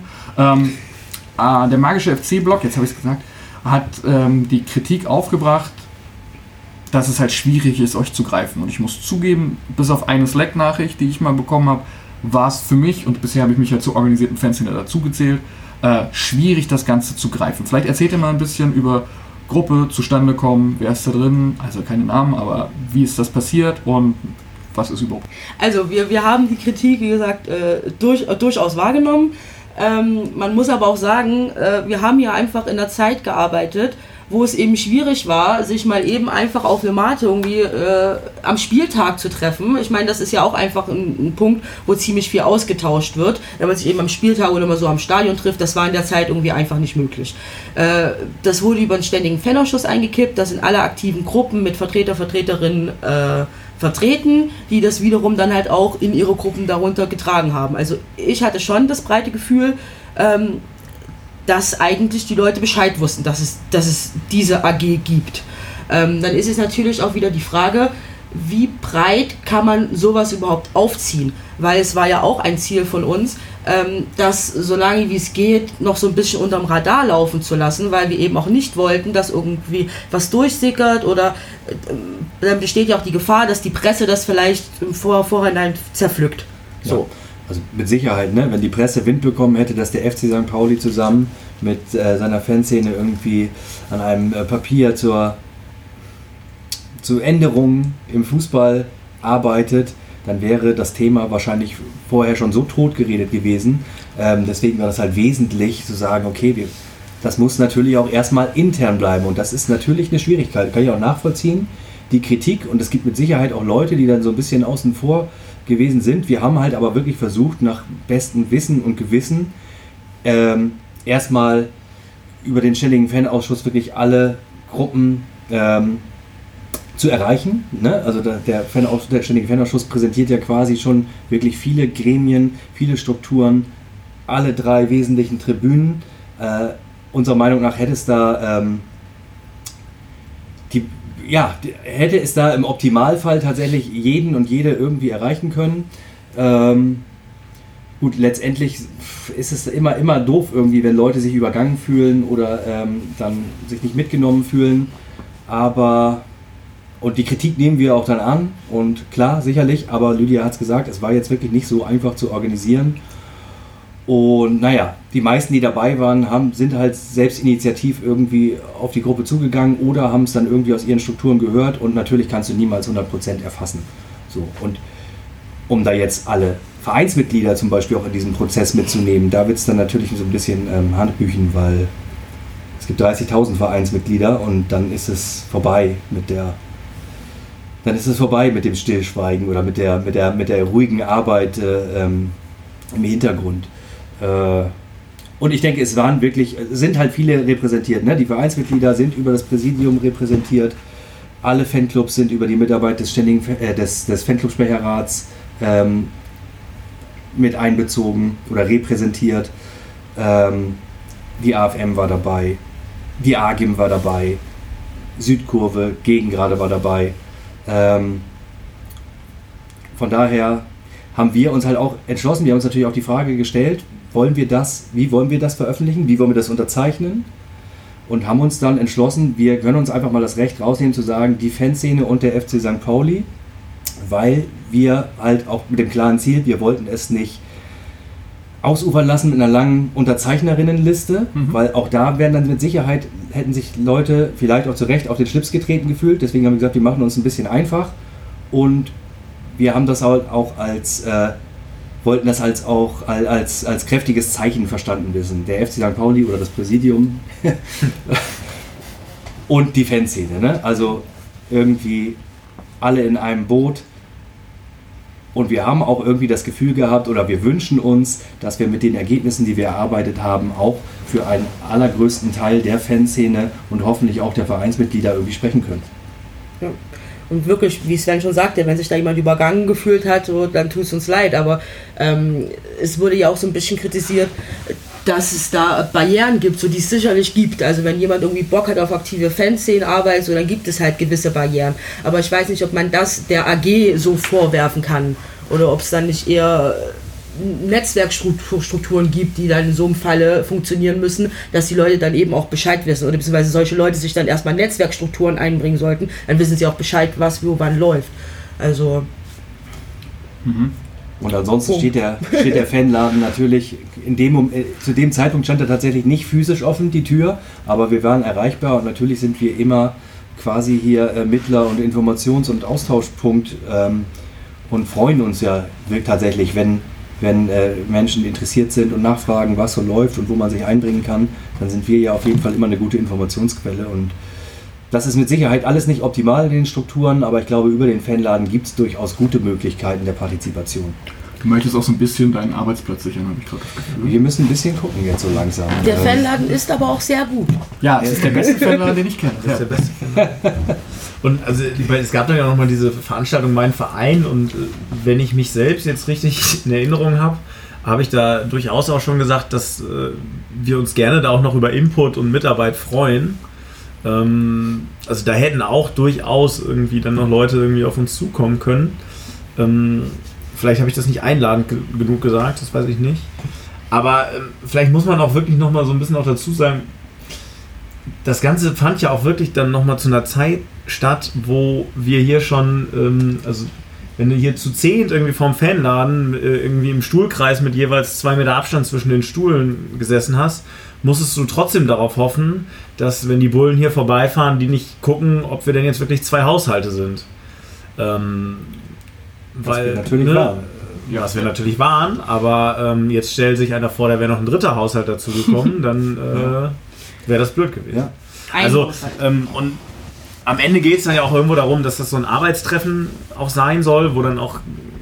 Der magische FC-Blog, jetzt habe ich es gesagt, hat die Kritik aufgebracht, dass es halt schwierig ist, euch zu greifen. Und ich muss zugeben, bis auf eine Slack-Nachricht, die ich mal bekommen habe, war es für mich, und bisher habe ich mich ja zur organisierten Fanszene dazu gezählt, schwierig, das Ganze zu greifen. Vielleicht erzählt ihr mal ein bisschen über Gruppe, zustande kommen, wer ist da drin, also keine Namen, aber wie ist das passiert und was ist überhaupt? Also wir haben die Kritik, wie gesagt, durchaus wahrgenommen. Man muss aber auch sagen, wir haben ja einfach in der Zeit gearbeitet, wo es eben schwierig war, sich mal eben einfach auf eine Mate irgendwie am Spieltag zu treffen. Ich meine, das ist ja auch einfach ein Punkt, wo ziemlich viel ausgetauscht wird. Wenn man sich eben am Spieltag oder mal so am Stadion trifft, das war in der Zeit irgendwie einfach nicht möglich. Das wurde über einen ständigen Fanausschuss eingekippt, da sind alle aktiven Gruppen mit Vertreterinnen vertreten, die das wiederum dann halt auch in ihre Gruppen darunter getragen haben. Also ich hatte schon das breite Gefühl, dass eigentlich die Leute Bescheid wussten, dass es diese AG gibt. Dann ist es natürlich auch wieder die Frage, wie breit kann man sowas überhaupt aufziehen? Weil es war ja auch ein Ziel von uns, das so lange wie es geht noch so ein bisschen unterm Radar laufen zu lassen, weil wir eben auch nicht wollten, dass irgendwie was durchsickert oder dann besteht ja auch die Gefahr, dass die Presse das vielleicht im Vorhinein zerpflückt. So. Ja, also mit Sicherheit, ne? Wenn die Presse Wind bekommen hätte, dass der FC St. Pauli zusammen mit seiner Fanszene irgendwie an einem Papier zur Änderungen im Fußball arbeitet, dann wäre das Thema wahrscheinlich vorher schon so tot geredet gewesen. Deswegen war das halt wesentlich zu sagen, okay, das muss natürlich auch erstmal intern bleiben und das ist natürlich eine Schwierigkeit, kann ich auch nachvollziehen, die Kritik, und es gibt mit Sicherheit auch Leute, die dann so ein bisschen außen vor gewesen sind. Wir haben halt aber wirklich versucht, nach bestem Wissen und Gewissen erstmal über den ständigen Fanausschuss wirklich alle Gruppen zu erreichen. Ne? Also der ständige Fanausschuss präsentiert ja quasi schon wirklich viele Gremien, viele Strukturen, alle 3 wesentlichen Tribünen. Unserer Meinung nach hätte es da hätte es da im Optimalfall tatsächlich jeden und jede irgendwie erreichen können. Gut, letztendlich ist es immer doof irgendwie, wenn Leute sich übergangen fühlen oder dann sich nicht mitgenommen fühlen. Und die Kritik nehmen wir auch dann an und klar, sicherlich, aber Lydia hat es gesagt, es war jetzt wirklich nicht so einfach zu organisieren. Und naja, die meisten, die dabei waren, sind halt selbst initiativ irgendwie auf die Gruppe zugegangen oder haben es dann irgendwie aus ihren Strukturen gehört und natürlich kannst du niemals 100% erfassen. So, und um da jetzt alle Vereinsmitglieder zum Beispiel auch in diesem Prozess mitzunehmen, da wird es dann natürlich so ein bisschen Hanebüchen, weil es gibt 30.000 Vereinsmitglieder und dann ist es vorbei mit dem Stillschweigen oder mit der ruhigen Arbeit im Hintergrund. Und ich denke, sind halt viele repräsentiert. Ne? Die Vereinsmitglieder sind über das Präsidium repräsentiert. Alle Fanclubs sind über die Mitarbeit des Fanclub-Sprecherrats mit einbezogen oder repräsentiert. Die AFM war dabei, die AGIM war dabei, Südkurve, Gegengrade war dabei. Von daher haben wir uns halt auch entschlossen, wir haben uns natürlich auch die Frage gestellt, wie wollen wir das veröffentlichen, wie wollen wir das unterzeichnen, und haben uns dann entschlossen, wir können uns einfach mal das Recht rausnehmen zu sagen, die Fanszene und der FC St. Pauli, weil wir halt auch mit dem klaren Ziel, wir wollten es nicht ausufern lassen mit einer langen Unterzeichnerinnenliste, weil auch da wären dann mit Sicherheit, hätten sich Leute vielleicht auch zu Recht auf den Schlips getreten gefühlt, deswegen haben wir gesagt, wir machen uns ein bisschen einfach und wir haben das halt auch wollten das als kräftiges Zeichen verstanden wissen. Der FC St. Pauli oder das Präsidium und die Fanszene, ne? Also irgendwie alle in einem Boot. Und wir haben auch irgendwie das Gefühl gehabt oder wir wünschen uns, dass wir mit den Ergebnissen, die wir erarbeitet haben, auch für einen allergrößten Teil der Fanszene und hoffentlich auch der Vereinsmitglieder irgendwie sprechen können. Ja. Und wirklich, wie Sven schon sagte, wenn sich da jemand übergangen gefühlt hat, so, dann tut es uns leid. Aber es wurde ja auch so ein bisschen kritisiert, dass es da Barrieren gibt, so die es sicherlich gibt. Also wenn jemand irgendwie Bock hat auf aktive Fanszenenarbeit, so, dann gibt es halt gewisse Barrieren. Aber ich weiß nicht, ob man das der AG so vorwerfen kann oder ob es dann nicht eher Netzwerkstrukturen gibt, die dann in so einem Falle funktionieren müssen, dass die Leute dann eben auch Bescheid wissen oder beziehungsweise solche Leute sich dann erstmal Netzwerkstrukturen einbringen sollten, dann wissen sie auch Bescheid, was wo wann läuft. Also Und ansonsten steht der Fanladen natürlich, zu dem Zeitpunkt stand er tatsächlich nicht physisch offen, die Tür, aber wir waren erreichbar und natürlich sind wir immer quasi hier Mittler und Informations- und Austauschpunkt und freuen uns ja tatsächlich, wenn Menschen interessiert sind und nachfragen, was so läuft und wo man sich einbringen kann, dann sind wir ja auf jeden Fall immer eine gute Informationsquelle. Und das ist mit Sicherheit alles nicht optimal in den Strukturen, aber ich glaube, über den Fanladen gibt es durchaus gute Möglichkeiten der Partizipation. Du möchtest auch so ein bisschen deinen Arbeitsplatz sichern, habe ich gerade das Gefühl. Wir müssen ein bisschen gucken jetzt so langsam. Der Fanladen ist aber auch sehr gut. Ja, es ist der beste Fanladen, den ich kenne. Das ist der beste Fanladen. Und also, es gab dann ja nochmal diese Veranstaltung Mein Verein, und wenn ich mich selbst jetzt richtig in Erinnerung habe, habe ich da durchaus auch schon gesagt, dass wir uns gerne da auch noch über Input und Mitarbeit freuen. Also da hätten auch durchaus irgendwie dann noch Leute irgendwie auf uns zukommen können. Vielleicht habe ich das nicht einladend genug gesagt, das weiß ich nicht. Aber vielleicht muss man auch wirklich nochmal so ein bisschen auch dazu sagen, das Ganze fand ja auch wirklich dann nochmal zu einer Zeit statt, wo wir hier schon, also wenn du hier zu 10 irgendwie vorm Fanladen irgendwie im Stuhlkreis mit jeweils 2 Meter Abstand zwischen den Stühlen gesessen hast, musstest du trotzdem darauf hoffen, dass, wenn die Bullen hier vorbeifahren, die nicht gucken, ob wir denn jetzt wirklich 2 Haushalte sind. Was wir natürlich waren. Ja, was wir natürlich waren, aber jetzt stellt sich einer vor, da wäre noch ein 3. Haushalt dazu gekommen, dann wäre das blöd gewesen. Ja. Also, und am Ende geht es dann ja auch irgendwo darum, dass das so ein Arbeitstreffen auch sein soll, wo dann auch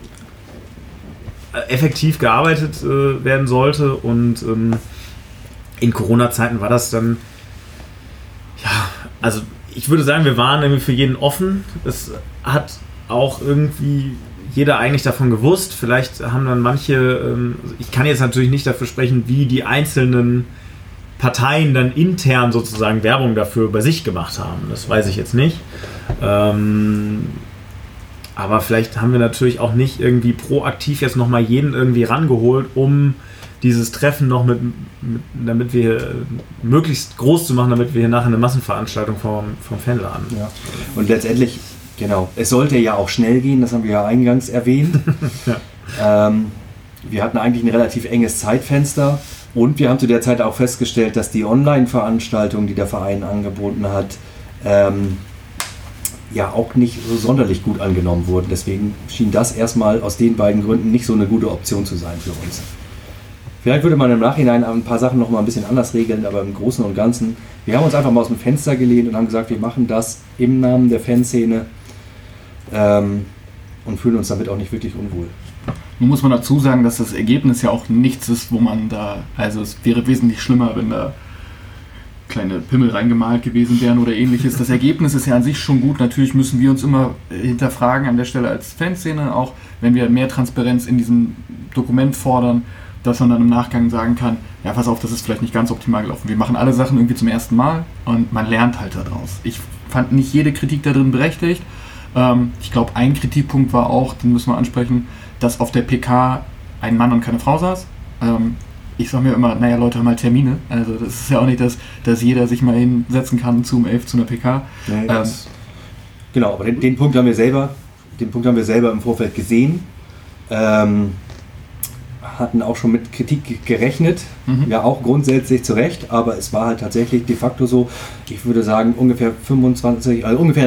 effektiv gearbeitet werden sollte, und in Corona-Zeiten war das dann, ja, also ich würde sagen, wir waren irgendwie für jeden offen. Es hat auch irgendwie jeder eigentlich davon gewusst. Vielleicht haben dann manche, ich kann jetzt natürlich nicht dafür sprechen, wie die einzelnen Parteien dann intern sozusagen Werbung dafür bei sich gemacht haben. Das weiß ich jetzt nicht. Aber vielleicht haben wir natürlich auch nicht irgendwie proaktiv jetzt nochmal jeden irgendwie rangeholt, um dieses Treffen noch damit wir möglichst groß zu machen, damit wir hier nachher eine Massenveranstaltung vom Fanladen. Ja. Und letztendlich, genau, es sollte ja auch schnell gehen, das haben wir ja eingangs erwähnt. Ja. Wir hatten eigentlich ein relativ enges Zeitfenster, und wir haben zu der Zeit auch festgestellt, dass die Online-Veranstaltung, die der Verein angeboten hat, ja auch nicht so sonderlich gut angenommen wurden. Deswegen schien das erstmal aus den beiden Gründen nicht so eine gute Option zu sein für uns. Vielleicht würde man im Nachhinein ein paar Sachen noch mal ein bisschen anders regeln, aber im Großen und Ganzen, wir haben uns einfach mal aus dem Fenster gelehnt und haben gesagt, wir machen das im Namen der Fanszene und fühlen uns damit auch nicht wirklich unwohl. Nun muss man dazu sagen, dass das Ergebnis ja auch nichts ist, wo man da, also es wäre wesentlich schlimmer, wenn da kleine Pimmel reingemalt gewesen wären oder ähnliches. Das Ergebnis ist ja an sich schon gut. Natürlich müssen wir uns immer hinterfragen an der Stelle als Fanszene, auch wenn wir mehr Transparenz in diesem Dokument fordern, dass man dann im Nachgang sagen kann, ja, pass auf, das ist vielleicht nicht ganz optimal gelaufen. Wir machen alle Sachen irgendwie zum ersten Mal und man lernt halt daraus. Ich fand nicht jede Kritik da drin berechtigt. Ich glaube, ein Kritikpunkt war auch, den müssen wir ansprechen, dass auf der PK ein Mann und keine Frau saß. Ich sage mir immer, naja, Leute haben halt Termine. Also das ist ja auch nicht, dass jeder sich mal hinsetzen kann zu 11 zu einer PK. Nee, genau, aber den Punkt haben wir selber im Vorfeld gesehen. Hatten auch schon mit Kritik gerechnet, ja auch grundsätzlich zu Recht, aber es war halt tatsächlich de facto so, ich würde sagen, ungefähr 25%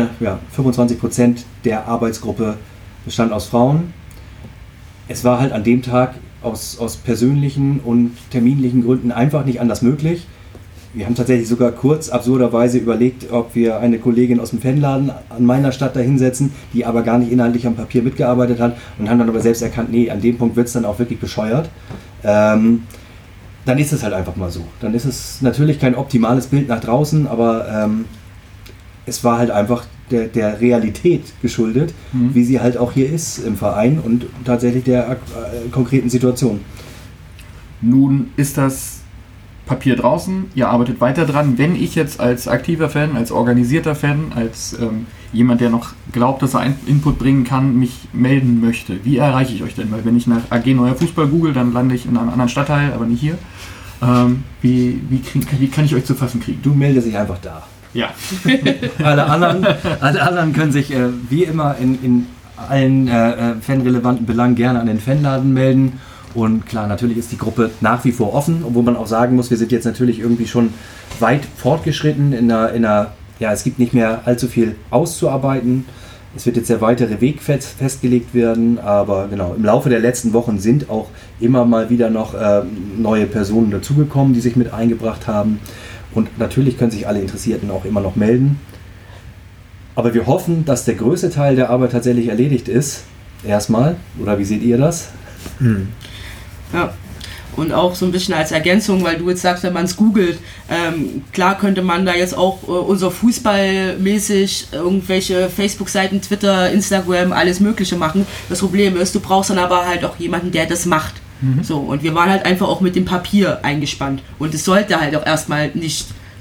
der Arbeitsgruppe bestand aus Frauen. Es war halt an dem Tag aus persönlichen und terminlichen Gründen einfach nicht anders möglich. Wir haben tatsächlich sogar kurz absurderweise überlegt, ob wir eine Kollegin aus dem Fanladen an meiner Stadt da hinsetzen, die aber gar nicht inhaltlich am Papier mitgearbeitet hat, und haben dann aber selbst erkannt, nee, an dem Punkt wird es dann auch wirklich bescheuert. Dann ist es halt einfach mal so. Dann ist es natürlich kein optimales Bild nach draußen, aber es war halt einfach der Realität geschuldet, wie sie halt auch hier ist im Verein und tatsächlich der konkreten Situation. Nun ist das Papier draußen, ihr arbeitet weiter dran. Wenn ich jetzt als aktiver Fan, als organisierter Fan, als jemand, der noch glaubt, dass er einen Input bringen kann, mich melden möchte, wie erreiche ich euch denn? Weil wenn ich nach AG Neuer Fußball google, dann lande ich in einem anderen Stadtteil, aber nicht hier. Wie kann ich euch zu fassen kriegen? Du meldest dich einfach da. Ja. Alle anderen können sich wie immer in allen fanrelevanten Belangen gerne an den Fanladen melden. Und klar, natürlich ist die Gruppe nach wie vor offen, obwohl man auch sagen muss, wir sind jetzt natürlich irgendwie schon weit fortgeschritten es gibt nicht mehr allzu viel auszuarbeiten. Es wird jetzt der weitere Weg festgelegt werden, aber genau, im Laufe der letzten Wochen sind auch immer mal wieder noch neue Personen dazugekommen, die sich mit eingebracht haben. Und natürlich können sich alle Interessierten auch immer noch melden. Aber wir hoffen, dass der größte Teil der Arbeit tatsächlich erledigt ist. Erstmal. Oder wie seht ihr das? Ja. Und auch so ein bisschen als Ergänzung, weil du jetzt sagst, wenn man es googelt, klar könnte man da jetzt auch unser Fußballmäßig irgendwelche Facebook-Seiten, Twitter, Instagram, alles Mögliche machen. Das Problem ist, du brauchst dann aber halt auch jemanden, der das macht. So, und wir waren halt einfach auch mit dem Papier eingespannt. Und es sollte halt auch erstmal nicht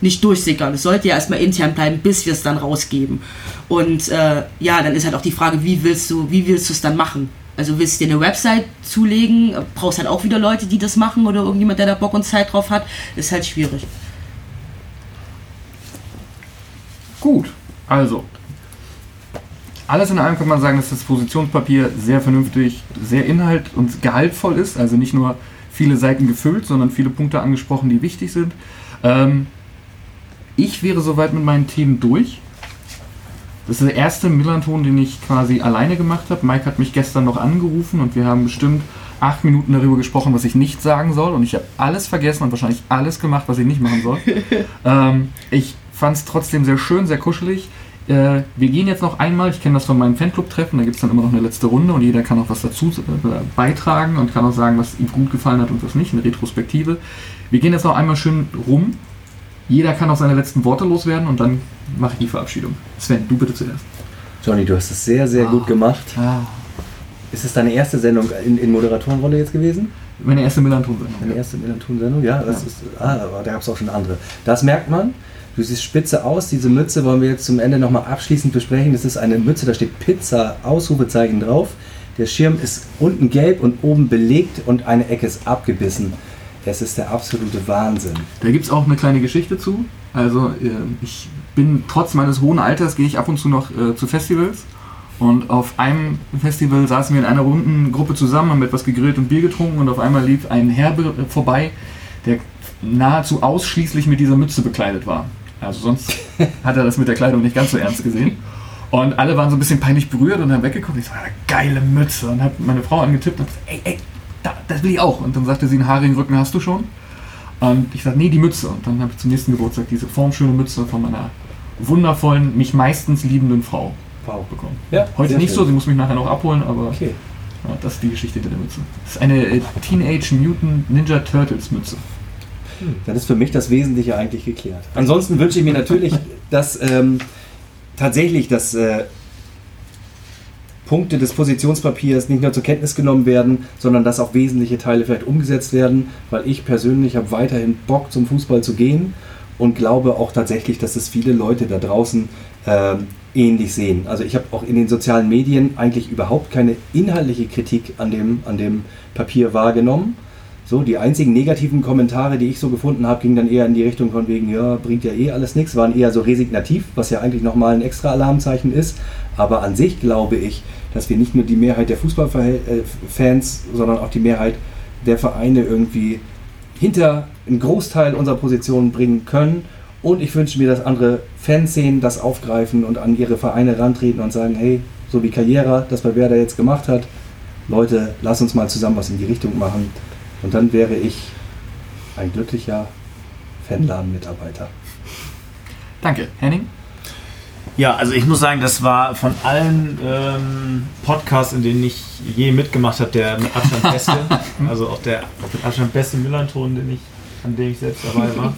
nicht durchsickern. Es sollte ja erstmal intern bleiben, bis wir es dann rausgeben. Und dann ist halt auch die Frage, wie willst du es dann machen? Also willst du dir eine Website zulegen, brauchst halt auch wieder Leute, die das machen oder irgendjemand, der da Bock und Zeit drauf hat, ist halt schwierig. Gut, also alles in allem kann man sagen, dass das Positionspapier sehr vernünftig, sehr inhalt- und gehaltvoll ist, also nicht nur viele Seiten gefüllt, sondern viele Punkte angesprochen, die wichtig sind. Ich wäre soweit mit meinen Themen durch. Das ist der erste Millanton, den ich quasi alleine gemacht habe. Mike hat mich gestern noch angerufen und wir haben bestimmt 8 Minuten darüber gesprochen, was ich nicht sagen soll, und ich habe alles vergessen und wahrscheinlich alles gemacht, was ich nicht machen soll. Ich fand es trotzdem sehr schön, sehr kuschelig. Wir gehen jetzt noch einmal, ich kenne das von meinen Fanclub-Treffen, da gibt es dann immer noch eine letzte Runde und jeder kann auch was dazu beitragen und kann auch sagen, was ihm gut gefallen hat und was nicht, eine Retrospektive. Wir gehen jetzt noch einmal schön rum. Jeder kann auch seine letzten Worte loswerden und dann mache ich die Verabschiedung. Sven, du bitte zuerst. Johnny, du hast es sehr, sehr gut gemacht. Ist es deine erste Sendung in Moderatorenrolle jetzt gewesen? Meine erste Millanton-Sendung. Deine erste Millanton-Sendung? Ja, das ist, aber da gab es auch schon andere. Das merkt man. Du siehst spitze aus. Diese Mütze wollen wir jetzt zum Ende nochmal abschließend besprechen. Das ist eine Mütze, da steht Pizza, Ausrufezeichen drauf. Der Schirm ist unten gelb und oben belegt und eine Ecke ist abgebissen. Es ist der absolute Wahnsinn. Da gibt es auch eine kleine Geschichte zu. Also ich bin, trotz meines hohen Alters, gehe ich ab und zu noch zu Festivals. Und auf einem Festival saßen wir in einer runden Gruppe zusammen, haben etwas gegrillt und Bier getrunken und auf einmal lief ein Herr vorbei, der nahezu ausschließlich mit dieser Mütze bekleidet war. Also sonst hat er das mit der Kleidung nicht ganz so ernst gesehen. Und alle waren so ein bisschen peinlich berührt und haben weggeguckt. Ich so, eine geile Mütze. Und habe meine Frau angetippt und gesagt, ey, das will ich auch. Und dann sagte sie, einen haarigen Rücken hast du schon? Und ich sagte, nee, die Mütze. Und dann habe ich zum nächsten Geburtstag diese formschöne Mütze von meiner wundervollen, mich meistens liebenden Frau bekommen. Ja, heute nicht schön. So, sie muss mich nachher noch abholen, aber okay. Ja, das ist die Geschichte der Mütze. Das ist eine Teenage Mutant Ninja Turtles Mütze. Dann ist für mich das Wesentliche eigentlich geklärt. Ansonsten wünsche ich mir natürlich, dass tatsächlich das Punkte des Positionspapiers nicht nur zur Kenntnis genommen werden, sondern dass auch wesentliche Teile vielleicht umgesetzt werden, weil ich persönlich habe weiterhin Bock zum Fußball zu gehen und glaube auch tatsächlich, dass es viele Leute da draußen ähnlich sehen. Also ich habe auch in den sozialen Medien eigentlich überhaupt keine inhaltliche Kritik an dem Papier wahrgenommen. So, die einzigen negativen Kommentare, die ich so gefunden habe, gingen dann eher in die Richtung von wegen, ja, bringt ja eh alles nichts, waren eher so resignativ, was ja eigentlich nochmal ein extra Alarmzeichen ist. Aber an sich glaube ich, dass wir nicht nur die Mehrheit der Fußballfans, sondern auch die Mehrheit der Vereine irgendwie hinter einen Großteil unserer Positionen bringen können. Und ich wünsche mir, dass andere Fanszenen das aufgreifen und an ihre Vereine rantreten und sagen, hey, so wie Carriera das bei Werder jetzt gemacht hat, Leute, lass uns mal zusammen was in die Richtung machen. Und dann wäre ich ein glücklicher Fanladen-Mitarbeiter. Danke. Henning? Ja, also ich muss sagen, das war von allen Podcasts, in denen ich je mitgemacht habe, der mit Abstand beste. Also auch der mit Abstand beste Millanton, an dem ich selbst dabei war.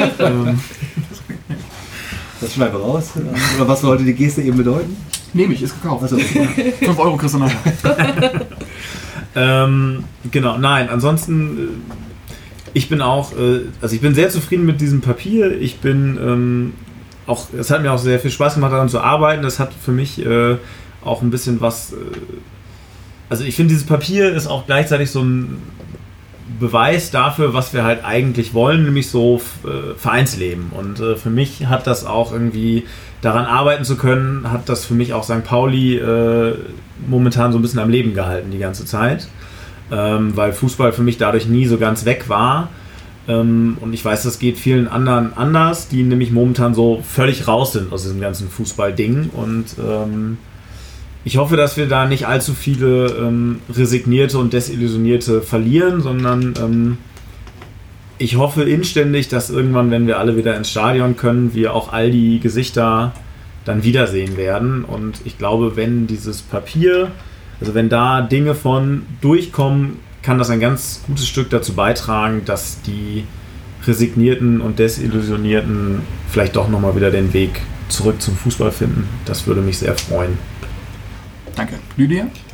Das schneiden wir raus. Oder was sollte die Geste eben bedeuten? Nehme ich, ist gekauft. Also, 5 Euro kriegst du nachher. Genau, nein, ansonsten, ich bin auch, also ich bin sehr zufrieden mit diesem Papier. Ich bin auch, es hat mir auch sehr viel Spaß gemacht, daran zu arbeiten. Das hat für mich auch ein bisschen was, also ich finde, dieses Papier ist auch gleichzeitig so ein Beweis dafür, was wir halt eigentlich wollen, nämlich so Vereinsleben. Und für mich hat das auch irgendwie, daran arbeiten zu können, hat das für mich auch St. Pauli momentan so ein bisschen am Leben gehalten die ganze Zeit, weil Fußball für mich dadurch nie so ganz weg war. Und ich weiß, das geht vielen anderen anders, die nämlich momentan so völlig raus sind aus diesem ganzen Fußball-Ding. Und ich hoffe, dass wir da nicht allzu viele Resignierte und Desillusionierte verlieren, sondern ich hoffe inständig, dass irgendwann, wenn wir alle wieder ins Stadion können, wir auch all die Gesichter dann wiedersehen werden. Und ich glaube, wenn dieses Papier, also wenn da Dinge von durchkommen, kann das ein ganz gutes Stück dazu beitragen, dass die Resignierten und Desillusionierten vielleicht doch nochmal wieder den Weg zurück zum Fußball finden. Das würde mich sehr freuen. Danke. Lydia?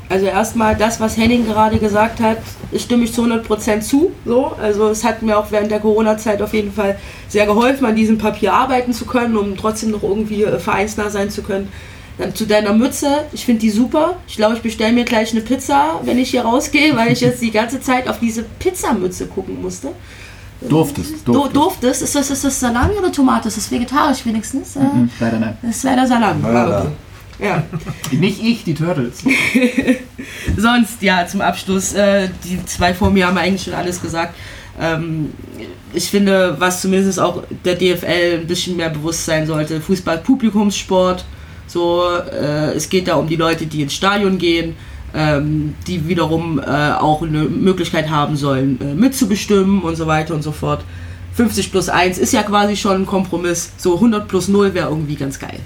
Also erstmal das, was Henning gerade gesagt hat, stimme ich zu 100% zu. So. Also es hat mir auch während der Corona-Zeit auf jeden Fall sehr geholfen, an diesem Papier arbeiten zu können, um trotzdem noch irgendwie vereinsnah sein zu können. Dann zu deiner Mütze, ich finde die super. Ich glaube, ich bestelle mir gleich eine Pizza, wenn ich hier rausgehe, weil ich jetzt die ganze Zeit auf diese Pizzamütze gucken musste. Durftest. Ist das Salami oder Tomate? Ist das vegetarisch wenigstens? Leider nein. Das ist leider Salami. Okay. Ja. Nicht ich, die Turtles. Sonst, ja, zum Abschluss, die zwei vor mir haben eigentlich schon alles gesagt. Ich finde, was zumindest auch der DFL ein bisschen mehr bewusst sein sollte, Fußball Publikumssport, so, es geht da um die Leute, die ins Stadion gehen, die wiederum auch eine Möglichkeit haben sollen, mitzubestimmen und so weiter und so fort. 50+1 ist ja quasi schon ein Kompromiss, so 100+0 wäre irgendwie ganz geil.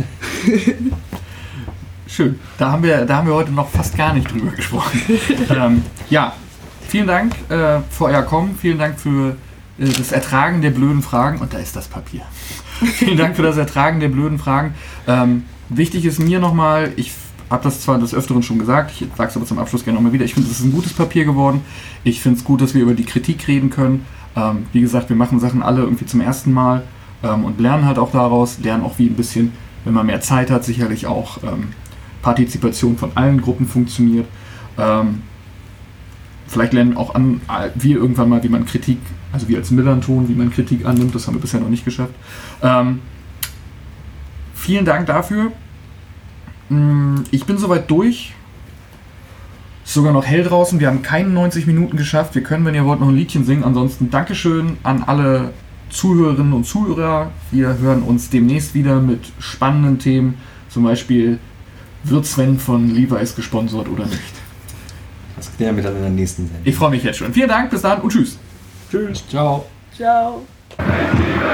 Schön. Da haben wir heute noch fast gar nicht drüber gesprochen. Ja, vielen Dank für euer Kommen. Vielen Dank für das Ertragen der blöden Fragen. Und da ist das Papier. Vielen Dank für das Ertragen der blöden Fragen. Wichtig ist mir nochmal, ich habe das zwar des Öfteren schon gesagt, ich sage es aber zum Abschluss gerne nochmal wieder, ich finde, es ist ein gutes Papier geworden. Ich finde es gut, dass wir über die Kritik reden können. Wie gesagt, wir machen Sachen alle irgendwie zum ersten Mal und lernen halt auch daraus, lernen auch wie ein bisschen, wenn man mehr Zeit hat, sicherlich auch Partizipation von allen Gruppen funktioniert. Vielleicht lernen auch wir irgendwann mal, wie man Kritik, also wir als Millanton, wie man Kritik annimmt, das haben wir bisher noch nicht geschafft. Vielen Dank dafür. Ich bin soweit durch. Ist sogar noch hell draußen, wir haben keine 90 Minuten geschafft. Wir können, wenn ihr wollt, noch ein Liedchen singen. Ansonsten Dankeschön an alle Zuhörerinnen und Zuhörer. Wir hören uns demnächst wieder mit spannenden Themen, zum Beispiel wird Sven von Levi's gesponsert oder nicht? Das klären wir dann in der nächsten Sendung. Ich freue mich jetzt schon. Vielen Dank, bis dann und tschüss. Tschüss. Ciao. Ciao.